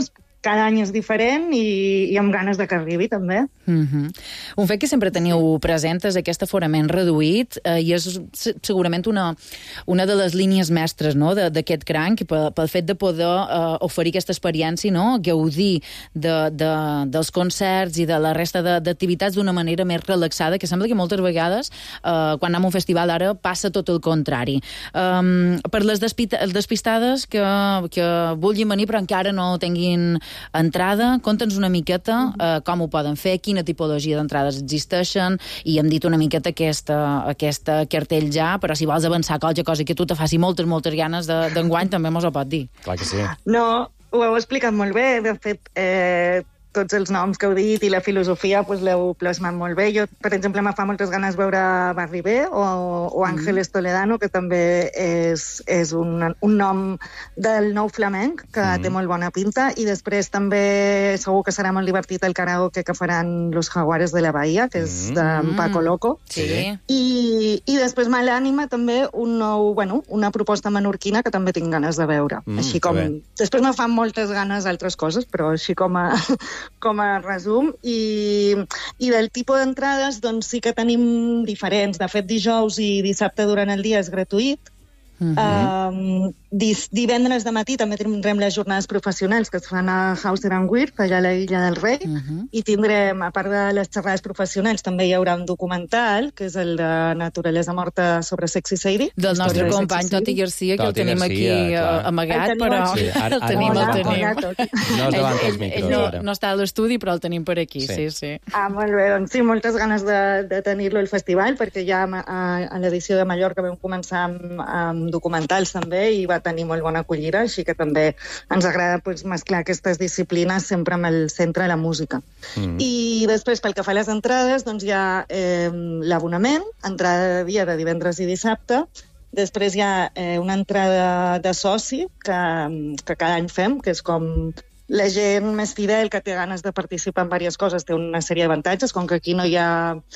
Speaker 14: cada any és diferent i, i amb ganes de que arribi, també.
Speaker 3: Mm-hmm. Un fet que sempre teniu present és aquest aforament reduït eh, i és segurament una, una de les línies mestres, no?, d'aquest cranc, pel, pel fet de poder eh, oferir aquesta experiència, no?, gaudir de, de, dels concerts i de la resta d'activitats d'una manera més relaxada, que sembla que moltes vegades, eh, quan anem a un festival ara, passa tot el contrari. Um, per les despistades que, que vulguin venir però encara no tinguin entrada, conta'ns una miqueta eh, com ho poden fer, quina tipologia d'entrades existeixen, i hem dit una miqueta aquesta, aquesta cartell ja, però si vols avançar qualque cosa que tu te faci moltes, moltes ganes d'enguany, de, també mos ho pot dir.
Speaker 5: Clar que sí.
Speaker 14: No, ho heu explicat molt bé. De fet, eh, tots els noms que heu dit i la filosofia pues, l'heu plasmat molt bé. Jo, per exemple, me fa moltes ganes veure Barri B o, o Ángeles Toledano, que també és, és un, un nom del nou flamenc, que mm. té molt bona pinta, i després també segur que serà molt divertit el karaoke que faran Los Jaguares de la Bahia, que és mm. de Paco Loco.
Speaker 3: Sí.
Speaker 14: I, i després Malànima, també un nou, bueno, una proposta menorquina que també tinc ganes de veure. Mm, així com... Després me fan moltes ganes altres coses, però així com a... com a resum, i, i del tipus d'entrades doncs sí que tenim diferents. De fet, dijous i dissabte durant el dia és gratuït. Uh-huh. um, dis, divendres de matí també tindrem les jornades professionals que es fan a Hauser and Wirth, allà a la Illa del Rei, uh-huh. i tindrem, a part de les xerrades professionals, també hi haurà un documental, que és el de Naturalesa Morta sobre Sexy Sadie.
Speaker 3: Del nostre company Toti Garcia, que Toti el tenim Garcia, aquí clar. amagat, però
Speaker 5: sí, ara,
Speaker 3: el tenim,
Speaker 5: ara,
Speaker 3: el tenim.
Speaker 5: No es davant els micros,
Speaker 3: ell no,
Speaker 5: ara.
Speaker 3: no està a l'estudi, però el tenim per aquí, sí, sí. sí.
Speaker 14: Ah, molt bé, doncs sí, moltes ganes de, de tenir-lo al festival, perquè ja a, a l'edició de Mallorca vam començar amb, amb documentals també i va tenir molt bona acollida, així que també ens agrada pues, mesclar aquestes disciplines sempre amb el centre de la música. Mm. I després, pel que fa a les entrades, doncs hi ha eh, l'abonament, entrada de dia de divendres i dissabte, després hi ha eh, una entrada de soci que, que cada any fem, que és com la gent més fidel que té ganes de participar en diverses coses, té una sèrie d'avantatges, com que aquí no hi ha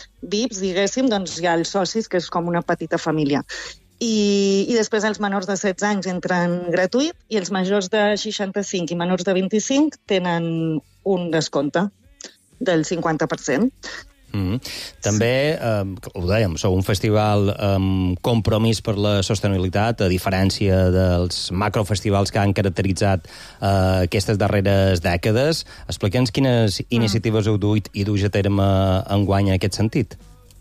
Speaker 14: V I Ps, diguéssim, doncs hi ha els socis, que és com una petita família. I, i després els menors de setze anys entren gratuït i els majors de seixanta-cinc i menors de vint-i-cinc tenen un descompte del cinquanta per cent.
Speaker 5: Mm-hmm. També, eh, ho dèiem, sou un festival amb compromís per la sostenibilitat, a diferència dels macrofestivals que han caracteritzat eh, aquestes darreres dècades. Explica'ns quines mm. iniciatives heu duit i duix a terme enguany en aquest sentit.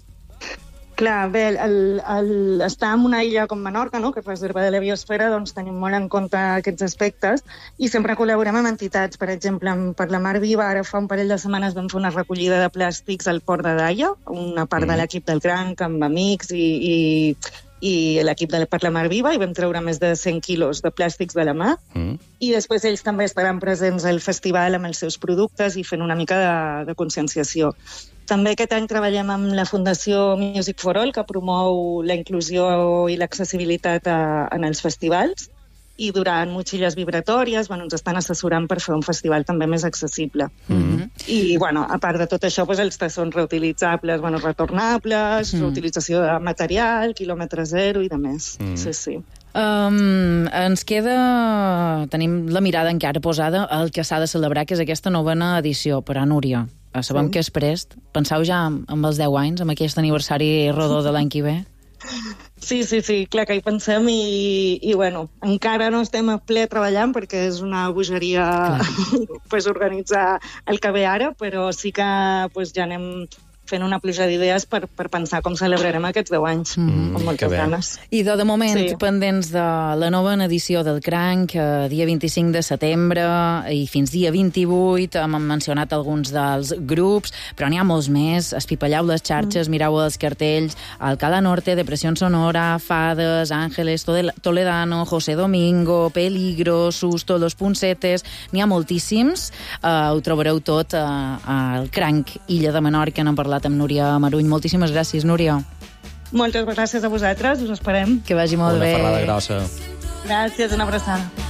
Speaker 14: Clar, bé, el, el, estar en una illa com Menorca, no?, que és reserva de la biosfera, doncs tenim molt en compte aquests aspectes i sempre col·laborem amb entitats. Per exemple, per la Mar Viva, ara fa un parell de setmanes vam fer una recollida de plàstics al port de Daia, una part mm. de l'equip del Cranc, amb amics i, i, i l'equip de la, per la Mar Viva, i vam treure més de cent quilos de plàstics de la mà. Mm. I després ells també estaran presents al festival amb els seus productes i fent una mica de, de conscienciació. També aquest any treballem amb la Fundació Music for All, que promou la inclusió i l'accessibilitat a, en els festivals, i durant motxilles vibratòries bueno, ens estan assessorant per fer un festival també més accessible. Mm-hmm. I, bueno, a part de tot això, doncs, els tassons reutilitzables, bueno, retornables, mm. reutilització de material, quilòmetre zero i de més. Mm. Sí, sí.
Speaker 3: Um, ens queda... Tenim la mirada encara posada al que s'ha de celebrar, que és aquesta novena edició. Però, Núria, sabem sí. que és prest. Penseu ja amb els deu anys, amb aquest aniversari rodó de l'any que ve?
Speaker 14: Sí, sí, sí, clar que hi pensem i, i bueno, encara no estem a ple treballant perquè és una bogeria pues, organitzar el que ve ara, però sí que pues, ja anem fent una pluja d'idees per, per pensar com celebrarem aquests deu anys, mm, amb moltes ganes.
Speaker 3: I de, de moment, sí. pendents de la nova edició del Cranc, eh, dia vint-i-cinc de setembre i fins dia vint-i-vuit, hem mencionat alguns dels grups, però n'hi ha molts més. Espipalleu les xarxes, mm. mireu els cartells, Alcalá Norte, Depressió Sonora, Fades, Ángeles Toledano, José Domingo, Peligro, Susto, Los Punsetes, n'hi ha moltíssims. Eh, ho trobareu tot eh, al Cranc, Illa de Menorca, n'hem parlat amb Núria Maruny. Moltíssimes gràcies, Núria.
Speaker 14: Moltes gràcies a vosaltres, us esperem.
Speaker 3: Que vagi molt
Speaker 5: una
Speaker 3: bé.
Speaker 5: Una ferrada grossa.
Speaker 14: Gràcies, una abraçada.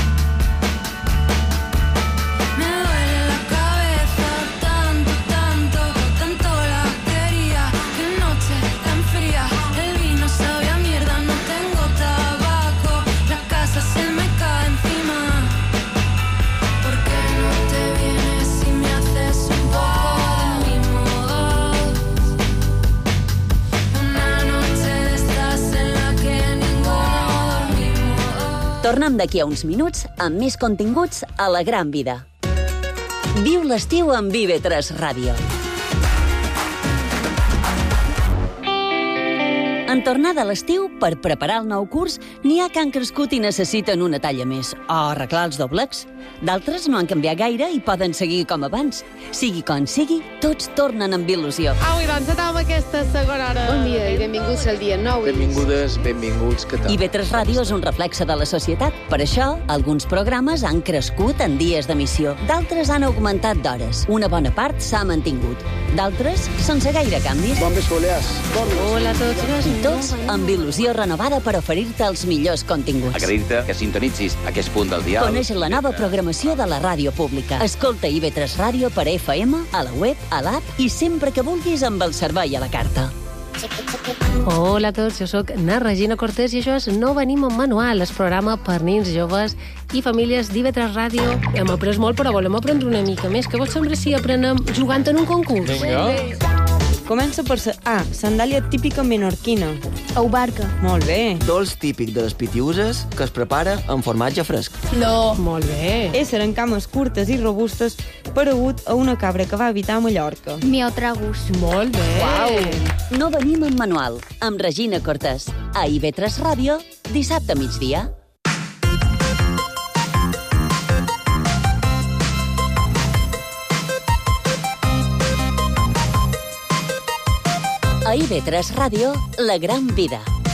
Speaker 13: Tanto, tanto
Speaker 2: Tornem d'aquí a uns minuts amb més continguts a la Gran Vida. Viu l'estiu amb I V tres Ràdio. En tornada a l'estiu, per preparar el nou curs, n'hi ha que han crescut i necessiten una talla més, o arreglar els doblecs. D'altres no han canviat gaire i poden seguir com abans. Sigui com sigui, tots tornen amb il·lusió.
Speaker 15: Au, i doncs, anem aquesta segona hora.
Speaker 16: Bon dia i benvinguts al dia nou.
Speaker 17: Benvingudes, benvinguts, què tal?
Speaker 2: I V tres Ràdio és un reflexe de la societat. Per això, alguns programes han crescut en dies d'emissió. D'altres han augmentat d'hores. Una bona part s'ha mantingut. D'altres, sense gaire canvis.
Speaker 17: Bon vespolers.
Speaker 15: Hola a tots.
Speaker 2: I tots amb il·lusió renovada per oferir-te els millors continguts.
Speaker 18: Acredita que sintonitzis aquest punt del dial.
Speaker 2: Coneix la nova programació de la ràdio pública. Escolta I V tres Ràdio per F M, a la web, a l'app i sempre que vulguis amb el servei a la carta.
Speaker 16: Hola a tots, jo sóc na Regina Cortés i això és No venim en manual, el programa per nins, joves i famílies d'I V tres Ràdio. Hem après molt, però volem aprendre una mica més. Què vos sembla si aprenem jugant en un concurs?
Speaker 19: Vinga. Comença per sa... A. Sandàlia típica menorquina.
Speaker 20: Au barca.
Speaker 19: Molt bé.
Speaker 21: Dolç típic de les Pitiuses que es prepara amb formatge fresc.
Speaker 16: No. Molt bé.
Speaker 19: Ésser en cames curtes i robustes paregut a una cabra que va habitar a Mallorca.
Speaker 20: Miotragus.
Speaker 16: Molt bé.
Speaker 2: Uau. No venim en manual, amb Regina Cortés. A I V tres Ràdio, dissabte a migdia. A I V tres Ràdio, La Gran Vida.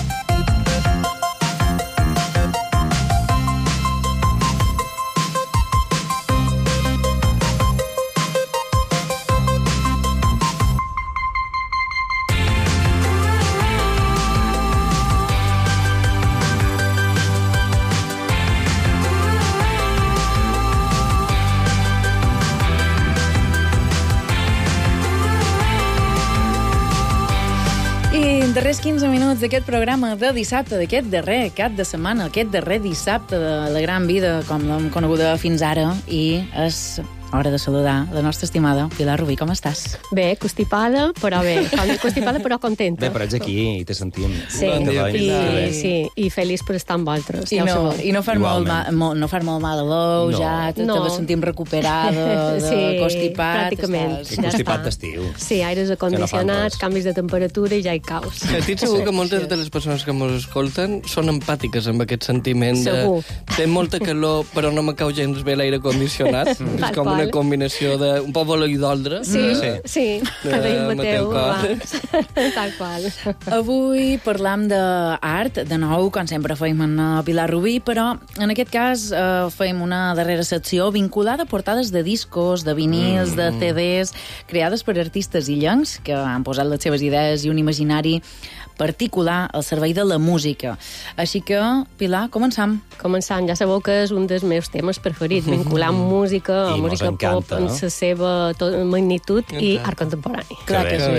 Speaker 3: Darrers quinze minuts d'aquest programa de dissabte, d'aquest darrer cap de setmana, aquest darrer dissabte de La Gran Vida, com l'hem coneguda fins ara, i és hora de saludar la nostra estimada Pilar Rubí. Com estàs?
Speaker 16: Bé, constipada, però bé. Constipada, però contenta.
Speaker 5: Bé, però ets aquí i te sentim.
Speaker 16: Sí,
Speaker 5: bon dia,
Speaker 16: i, sí, i feliç per estar amb vosaltres.
Speaker 3: I
Speaker 16: ja
Speaker 3: no, i no fas molt, ma, molt, no fas molt mal a l'ou,
Speaker 5: no.
Speaker 3: ja te, no. te vas sentim recuperada, de
Speaker 16: sí,
Speaker 3: constipat.
Speaker 16: pràcticament.
Speaker 3: Estàs...
Speaker 16: Ja
Speaker 5: constipat d'estiu.
Speaker 16: Sí, aires acondicionats, no canvis de temperatura i ja hi caus.
Speaker 4: Estic segur que moltes de les persones que ens escolten són empàtiques amb aquest sentiment de...
Speaker 16: Segur.
Speaker 4: Té molta calor, però no me cau gens bé l'aire condicionat. Mm. És com una combinació de un poc volor i d'oldre.
Speaker 16: Sí, sí. sí. De Mateu, tal qual.
Speaker 3: Avui parlam d'art, de nou, com sempre feim en Pilar Rubí, però en aquest cas eh, feim una darrera secció vinculada a portades de discos, de vinils, mm. de C Ds, creades per artistes illencs que han posat les seves idees i un imaginari particular al servei de la música. Així que, Pilar, començam.
Speaker 16: Començam. Ja sabeu que és un dels meus temes preferits, vincular música,
Speaker 5: I
Speaker 16: música
Speaker 5: encanta,
Speaker 16: pop en
Speaker 5: no?
Speaker 16: la seva magnitud i art contemporani.
Speaker 3: Clar que sí.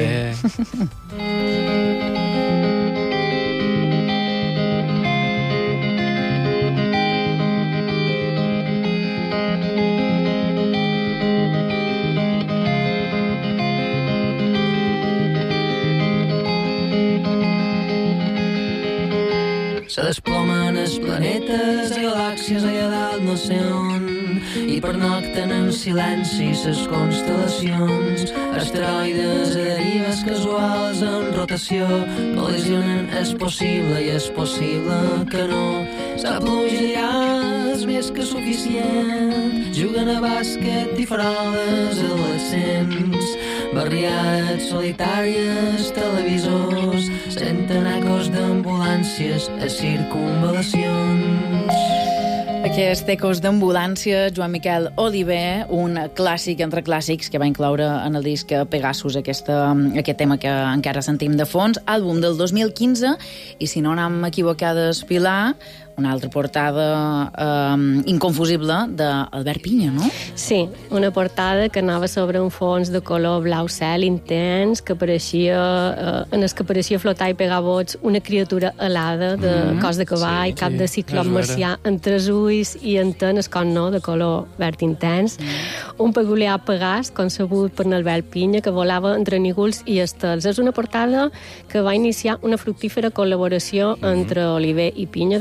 Speaker 22: Se desplomen els planetes i galàxies allà dalt no sé on i pernocten en silenci ses constel·lacions. Asteroides a derives casuals en rotació col·lisionen, és possible i és possible que no. La pluja ja és més que suficient, juguen a bàsquet i faroles adolescents, barriades solitàries, televisors, senten ecos d'ambulàncies a circunvalacions.
Speaker 3: Aquest ecos d'ambulància, Joan Miquel Oliver, un clàssic entre clàssics que va incloure en el disc Pegasus, aquesta, aquest tema que encara sentim de fons, àlbum del dos mil quinze, i si no anem equivocades, Pilar, una altra portada eh, inconfusible d'Albert Pinya, no?
Speaker 16: Sí, una portada que anava sobre un fons de color blau cel intens, que apareixia, eh, en el que apareixia flotar i pegar bots una criatura alada de mm-hmm. cos de cavall, sí, cap sí, de ciclop marcià, entre els ulls i antenes, com no, de color verd intens. Mm. Un peculiar pegàs concebut per Albert Pinya, que volava entre nígols i estels. És una portada que va iniciar una fructífera col·laboració mm-hmm. entre Oliver i Pinya. De fet,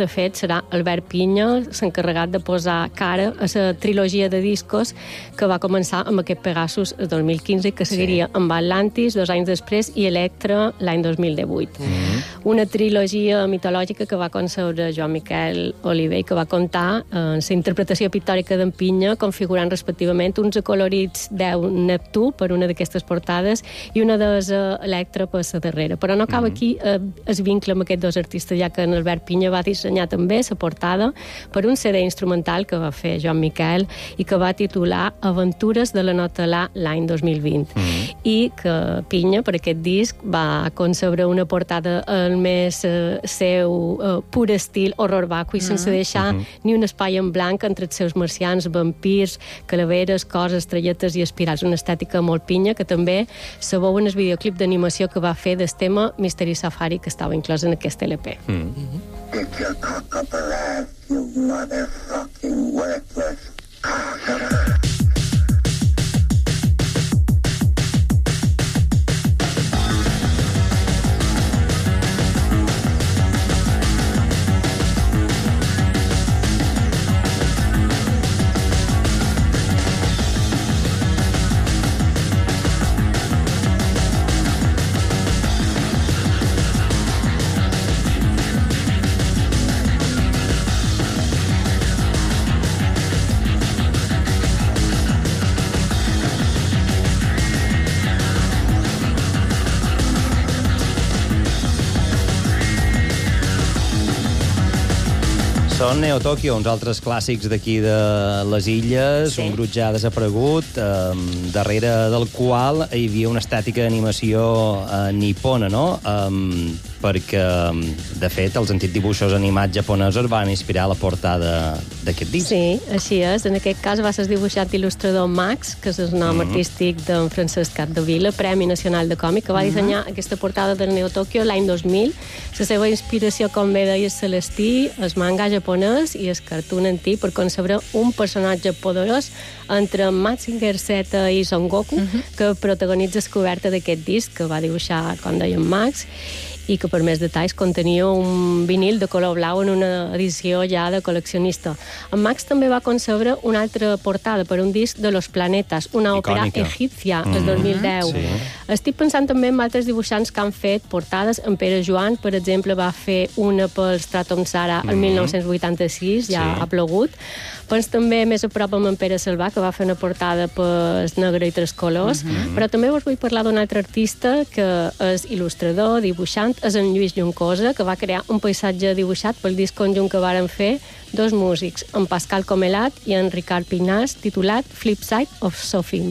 Speaker 16: serà Albert Pinya, s'encarregat de posar cara a la trilogia de discos que va començar amb aquest Pegasus el dos mil quinze i que seguiria sí. amb Atlantis dos anys després i Electra l'any dos mil divuit. Mm-hmm. Una trilogia mitològica que va concebre Joan Miquel Oliver i que va comptar en la interpretació pictòrica d'en Pinya, configurant respectivament uns acolorits deu Neptú per una d'aquestes portades i una de les Electra per la darrera. Però no acaba mm-hmm. aquí eh, es vincle amb aquests dos artistes, ja que en Albert Pinya va dissenyar també la portada per un C D instrumental que va fer Joan Miquel i que va titular Aventures de la nota La l'any dos mil vint. Mm-hmm. I que Pinya, per aquest disc, va concebre una portada al més eh, seu eh, pur estil horror vacui, mm-hmm. sense deixar mm-hmm. ni un espai en blanc entre els seus marcians, vampirs, calaveres, coses, estrelletes i espirals. Una estètica molt Pinya, que també se veu en el videoclip d'animació que va fer del tema Mystery Safari, que estava inclòs en aquest L P. Mm.
Speaker 1: Get your cock up her ass, you motherfucking worthless cock.
Speaker 5: Són Neo Tokyo, uns altres clàssics d'aquí de les illes, sí. un grup ja desaparegut, eh, darrere del qual hi havia una estètica d'animació eh, nipona, no? Eh, perquè, de fet, els antics dibuixos animats japonesos van inspirar la portada d'aquest disc.
Speaker 16: Sí, així és. En aquest cas va ser el dibuixat il·lustrador Max, que és el nom mm-hmm. artístic d'en Francesc Capdevila, Premi Nacional de Còmic, que va dissenyar mm-hmm. aquesta portada del Neo Tokyo l'any dos mil. La seva inspiració, com bé deia, és Celestí, el manga japonès i el cartoon antic per concebre un personatge poderós entre Mazinger Z i Son Goku, mm-hmm. que protagonitza la coberta d'aquest disc que va dibuixar, com dèiem, Max, i que per més detalls contenia un vinil de color blau en una edició ja de col·leccionista. En Max també va concebre una altra portada per un disc de Los Planetas, una òpera egípcia, mm-hmm. el dos mil deu. Sí. Estic pensant també en altres dibuixants que han fet portades. En Pere Joan, per exemple, va fer una pel Stratum Sara el mm-hmm. mil nou-cents vuitanta-sis, ja sí. ha plogut. Pens també més a prop amb en Pere Salvà, que va fer una portada per Negre i Tres Colors, mm-hmm. però també us vull parlar d'un altre artista que és il·lustrador, dibuixant, és en Lluís Juncosa, que va crear un paisatge dibuixat pel disc conjunt que varen fer dos músics, en Pascal Comelat i en Ricard Pignàs, titulat Flipside of Sofim.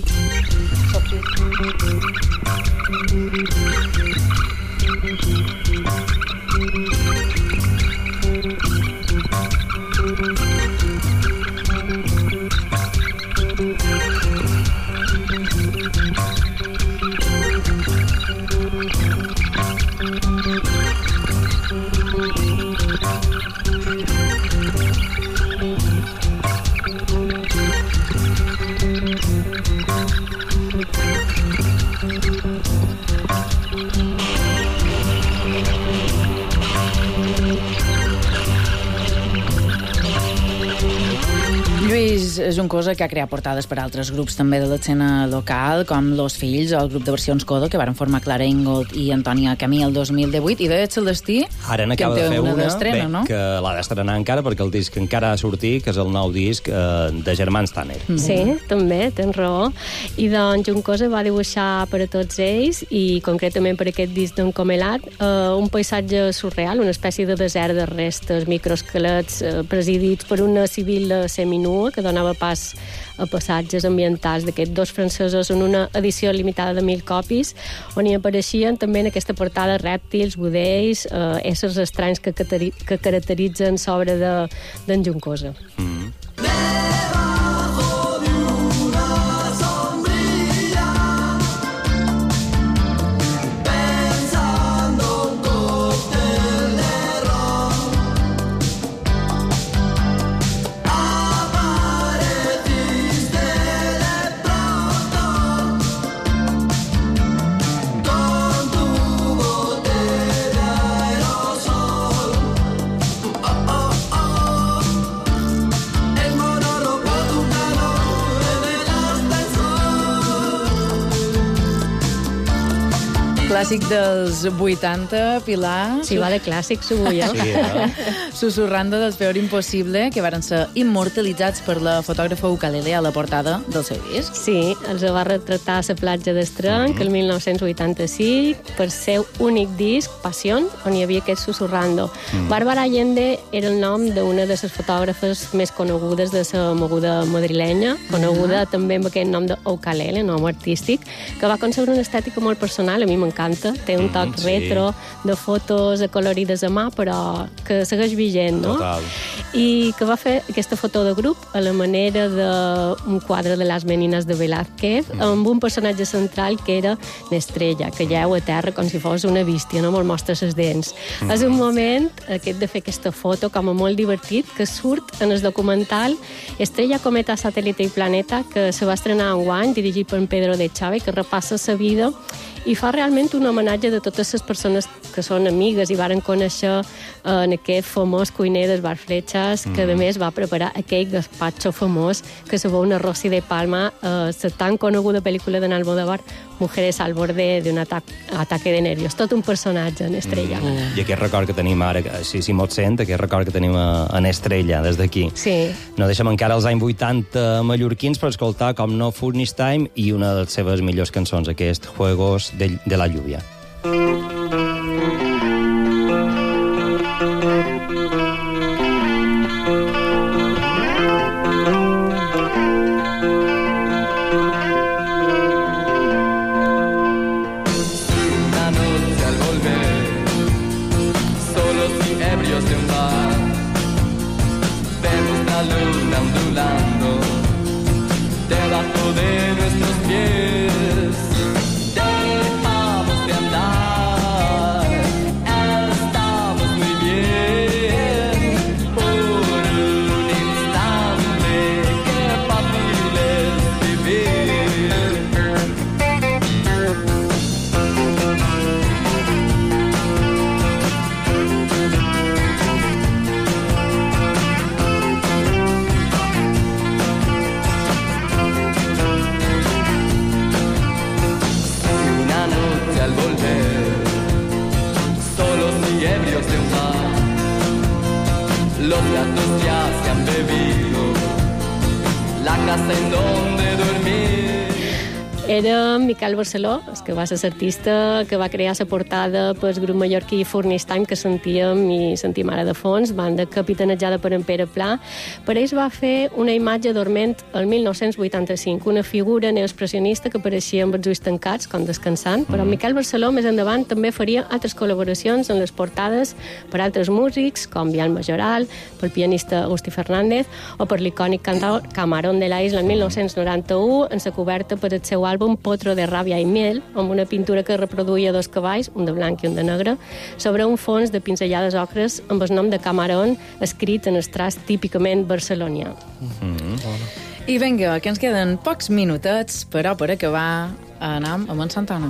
Speaker 3: Lluís Juncosa, que ha creat portades per altres grups també de l'escena local, com Los Fills o el grup de versions Codo, que varen formar Clara Ingold i Antònia Camí el dos mil divuit, i de Celestí,
Speaker 5: ara n'acaba de fer una, bé,
Speaker 3: no?
Speaker 5: que l'ha d'estrenar encara, perquè el disc encara ha sortit, que és el nou disc eh, de Germans Tanner.
Speaker 16: Mm. Sí, també, tens raó. I doncs Juncosa va dibuixar per a tots ells, i concretament per aquest disc d'en Comelat, eh, un paisatge surreal, una espècie de desert de restes, microesquelets eh, presidits per una civil seminua que donava pas a passatges ambientals d'aquests dos francesos en una edició limitada de mil copis, on hi apareixien també en aquesta portada rèptils, budells, eh, éssers estranys que, que caracteritzen l'obra d'en Juncosa. Mm.
Speaker 1: Oh, oh.
Speaker 3: Clàssic dels vuitanta, Pilar.
Speaker 16: Sí, va de clàssics, avui, eh?
Speaker 5: Sí, eh?
Speaker 3: Susurrando del peor impossible, que varen ser immortalitzats per la fotògrafa ukulele a la portada del seu disc.
Speaker 16: Sí, els va retratar a la platja d'Estrenc, mm-hmm. el mil nou-cents vuitanta-cinc, per seu únic disc, Passion, on hi havia aquest Susurrando. Mm. Bàrbara Allende era el nom d'una de les fotògrafes més conegudes de la moguda madrilenya, coneguda mm. també amb aquest nom d'ukulele, nom artístic, que va concebre una estètica molt personal, a mi m'encanta, té un toc mm, sí. retro, de fotos acolorides a mà, però que segueix vigent, no?
Speaker 5: Total.
Speaker 16: I que va fer aquesta foto de grup a la manera d'un quadre de les menines de Velázquez, mm. amb un personatge central que era l'estrella, que lleu a terra com si fos una bístia, no? Molt mostra les dents. Mm. És un moment, aquest de fer aquesta foto, com a molt divertit, que surt en el documental Estrella, Cometa, Satèl·lite i Planeta, que se va estrenar enguany, dirigit per Pedro de Chávez, que repassa la vida i fa realment un homenatge de totes les persones que són amigues i varen conèixer eh, en aquest famós cuiner dels Bar Fletxes, que a més va preparar aquell gazpacho famós que se veu una Rosy de Palma, eh, la tan coneguda pel·lícula d'en Almodóvar, Mujeres al borde d'un atac, ataque de nervios. Tot un personatge en Estrella.
Speaker 5: Mm. I aquest record que tenim ara, si, si mos sent, aquest record que tenim a, en Estrella, des d'aquí.
Speaker 16: Sí.
Speaker 5: No deixem encara els anys vuitanta mallorquins per escoltar com no Furnish Time i una de les seves millors cançons, aquest Juegos de, de la lluvia.
Speaker 22: Los gatos ya se han bebido la casa en donde dormir.
Speaker 16: Era Miquel Barceló, que va ser l'artista que va crear la portada pel grup mallorquí Furnish Time, que sentíem i sentim ara de fons, banda capitanejada per en Pere Pla. Per ells va fer una imatge dorment el mil nou-cents vuitanta-cinc, una figura neoexpressionista que apareixia amb els ulls tancats, com descansant, però Miquel Barceló més endavant també faria altres col·laboracions en les portades per altres músics, com Bial Majoral, pel pianista Agustí Fernández, o per l'icònic cantaor Camarón de la Isla en mil nou-cents noranta-u, en la coberta per el seu àlbum Potro de ràbia i miel, amb una pintura que reproduïa dos cavalls, un de blanc i un de negre, sobre un fons de pinzellades ocres amb el nom de Camarón escrit en el traç típicament barcelonià.
Speaker 3: Mm-hmm. I vinga, que ens queden pocs minutets, però per acabar anem amb en Santana.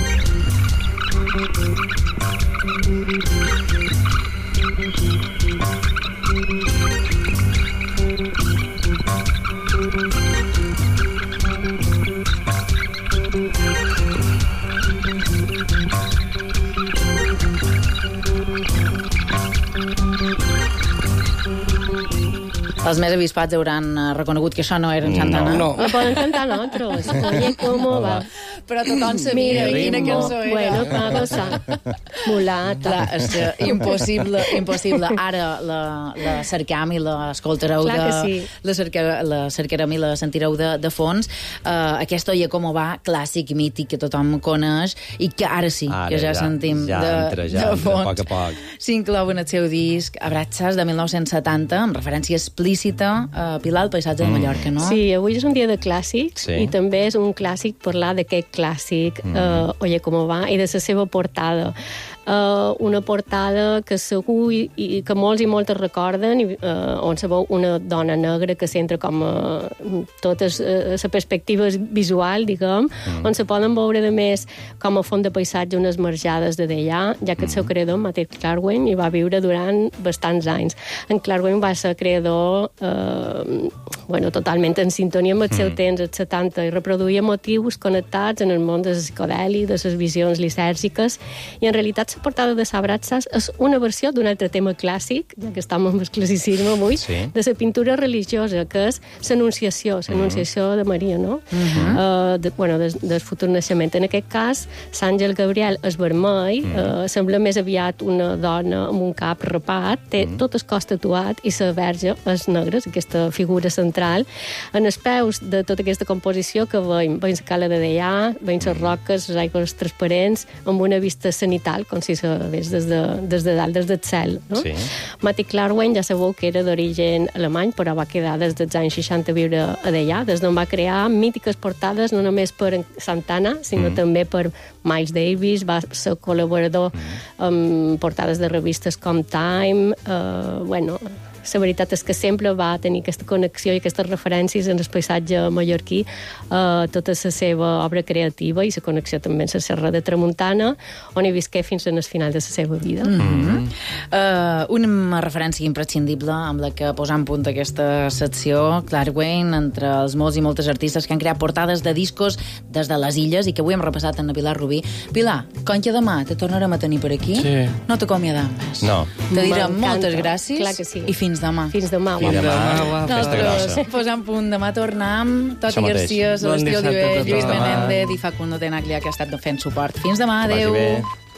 Speaker 3: Els més avispats hauran reconegut que això no era en Santana.
Speaker 5: No,
Speaker 16: no. La poden cantar nosaltres. Oye, ¿cómo va?
Speaker 3: Però tothom sabia quina cançó era.
Speaker 16: Bueno, va passar. Mulata.
Speaker 3: Clar, és que impossible, impossible. Ara la, la cercam i l'escoltareu de...
Speaker 16: Clar que sí.
Speaker 3: La, cerca, la cercarem i la sentireu de, de fons. Uh, aquest Oye, ¿cómo va? Clàssic, mític, que tothom coneix i que ara sí, ara, que ja, ja sentim
Speaker 5: ja
Speaker 3: de,
Speaker 5: entra, ja
Speaker 3: de
Speaker 5: entra,
Speaker 3: fons.
Speaker 5: a poc a poc.
Speaker 3: S'inclou en el seu disc Abratxes, de mil nou-cents setanta, amb referència explícita a Pilar, el paisatge de Mallorca, no?
Speaker 16: Sí, avui és un dia de clàssics,
Speaker 3: sí.
Speaker 16: I també és un clàssic parlar d'aquest clàssic, mm. uh, Oye, ¿cómo va? I de la seva portada. Uh, una portada que segur i, i que molts i moltes recorden, i, uh, on se veu una dona negra que s'entra com a tota la uh, perspectiva visual, diguem, mm. on se poden veure de més com a font de paisatge unes marjades de d'allà, ja que el seu creador, Mateu Clarwen, hi va viure durant bastants anys. En Clarwen va ser creador uh, bueno, totalment en sintonia amb el seu mm. temps, els setanta, i reproduïa motius connectats en el món de la psicodèlia, de les visions lisèrgiques, i en realitat la portada de Sabratsas és una versió d'un altre tema clàssic, ja que estem amb el classicisme avui, sí. de la pintura religiosa, que és l'Anunciació, l'Anunciació mm. de Maria, no? Mm-hmm. uh, de, bueno, del, del futur naixement. En aquest cas, l'àngel Gabriel és vermell, mm. uh, sembla més aviat una dona amb un cap rapat, té mm. tot el cos tatuat, i la verge és negra, aquesta figura central. En els peus de tota aquesta composició que veiem, veiem la cala de Deià, veiem les roques, les aigües transparents, amb una vista cenital, com si se veiés des de, des de dalt, des del cel. No? Sí. Mati Klarwein ja sabeu que era d'origen alemany, però va quedar des dels anys seixanta a viure a Deià, des d'on va crear mítiques portades, no només per Santana, sinó mm. també per Miles Davis, va ser col·laborador mm. amb portades de revistes com Time, eh, bueno... La veritat és que sempre va tenir aquesta connexió i aquestes referències en el paisatge mallorquí, eh, tota la seva obra creativa i la connexió també amb la Serra de Tramuntana, on hi visqué fins al final de la seva vida.
Speaker 3: Mm-hmm. uh, una referència imprescindible amb la que posam punt aquesta secció, Klarwein, entre els molts i moltes artistes que han creat portades de discos des de les illes i que avui hem repassat en la Pilar Rubí. Pilar, com que demà te tornarem a tenir per aquí, sí. no t'acomiadam més.
Speaker 5: No.
Speaker 3: Te direm moltes gràcies.
Speaker 16: Clar que sí.
Speaker 3: I fins demà.
Speaker 16: Fins demà.
Speaker 5: Fins demà, festa grossa.
Speaker 3: Posam punt, demà tornam. Toti Garcia, Celestí Oliver, Lluís Menéndez i Facundo Tenaglia, que ha estat fent suport. Fins demà, adeu.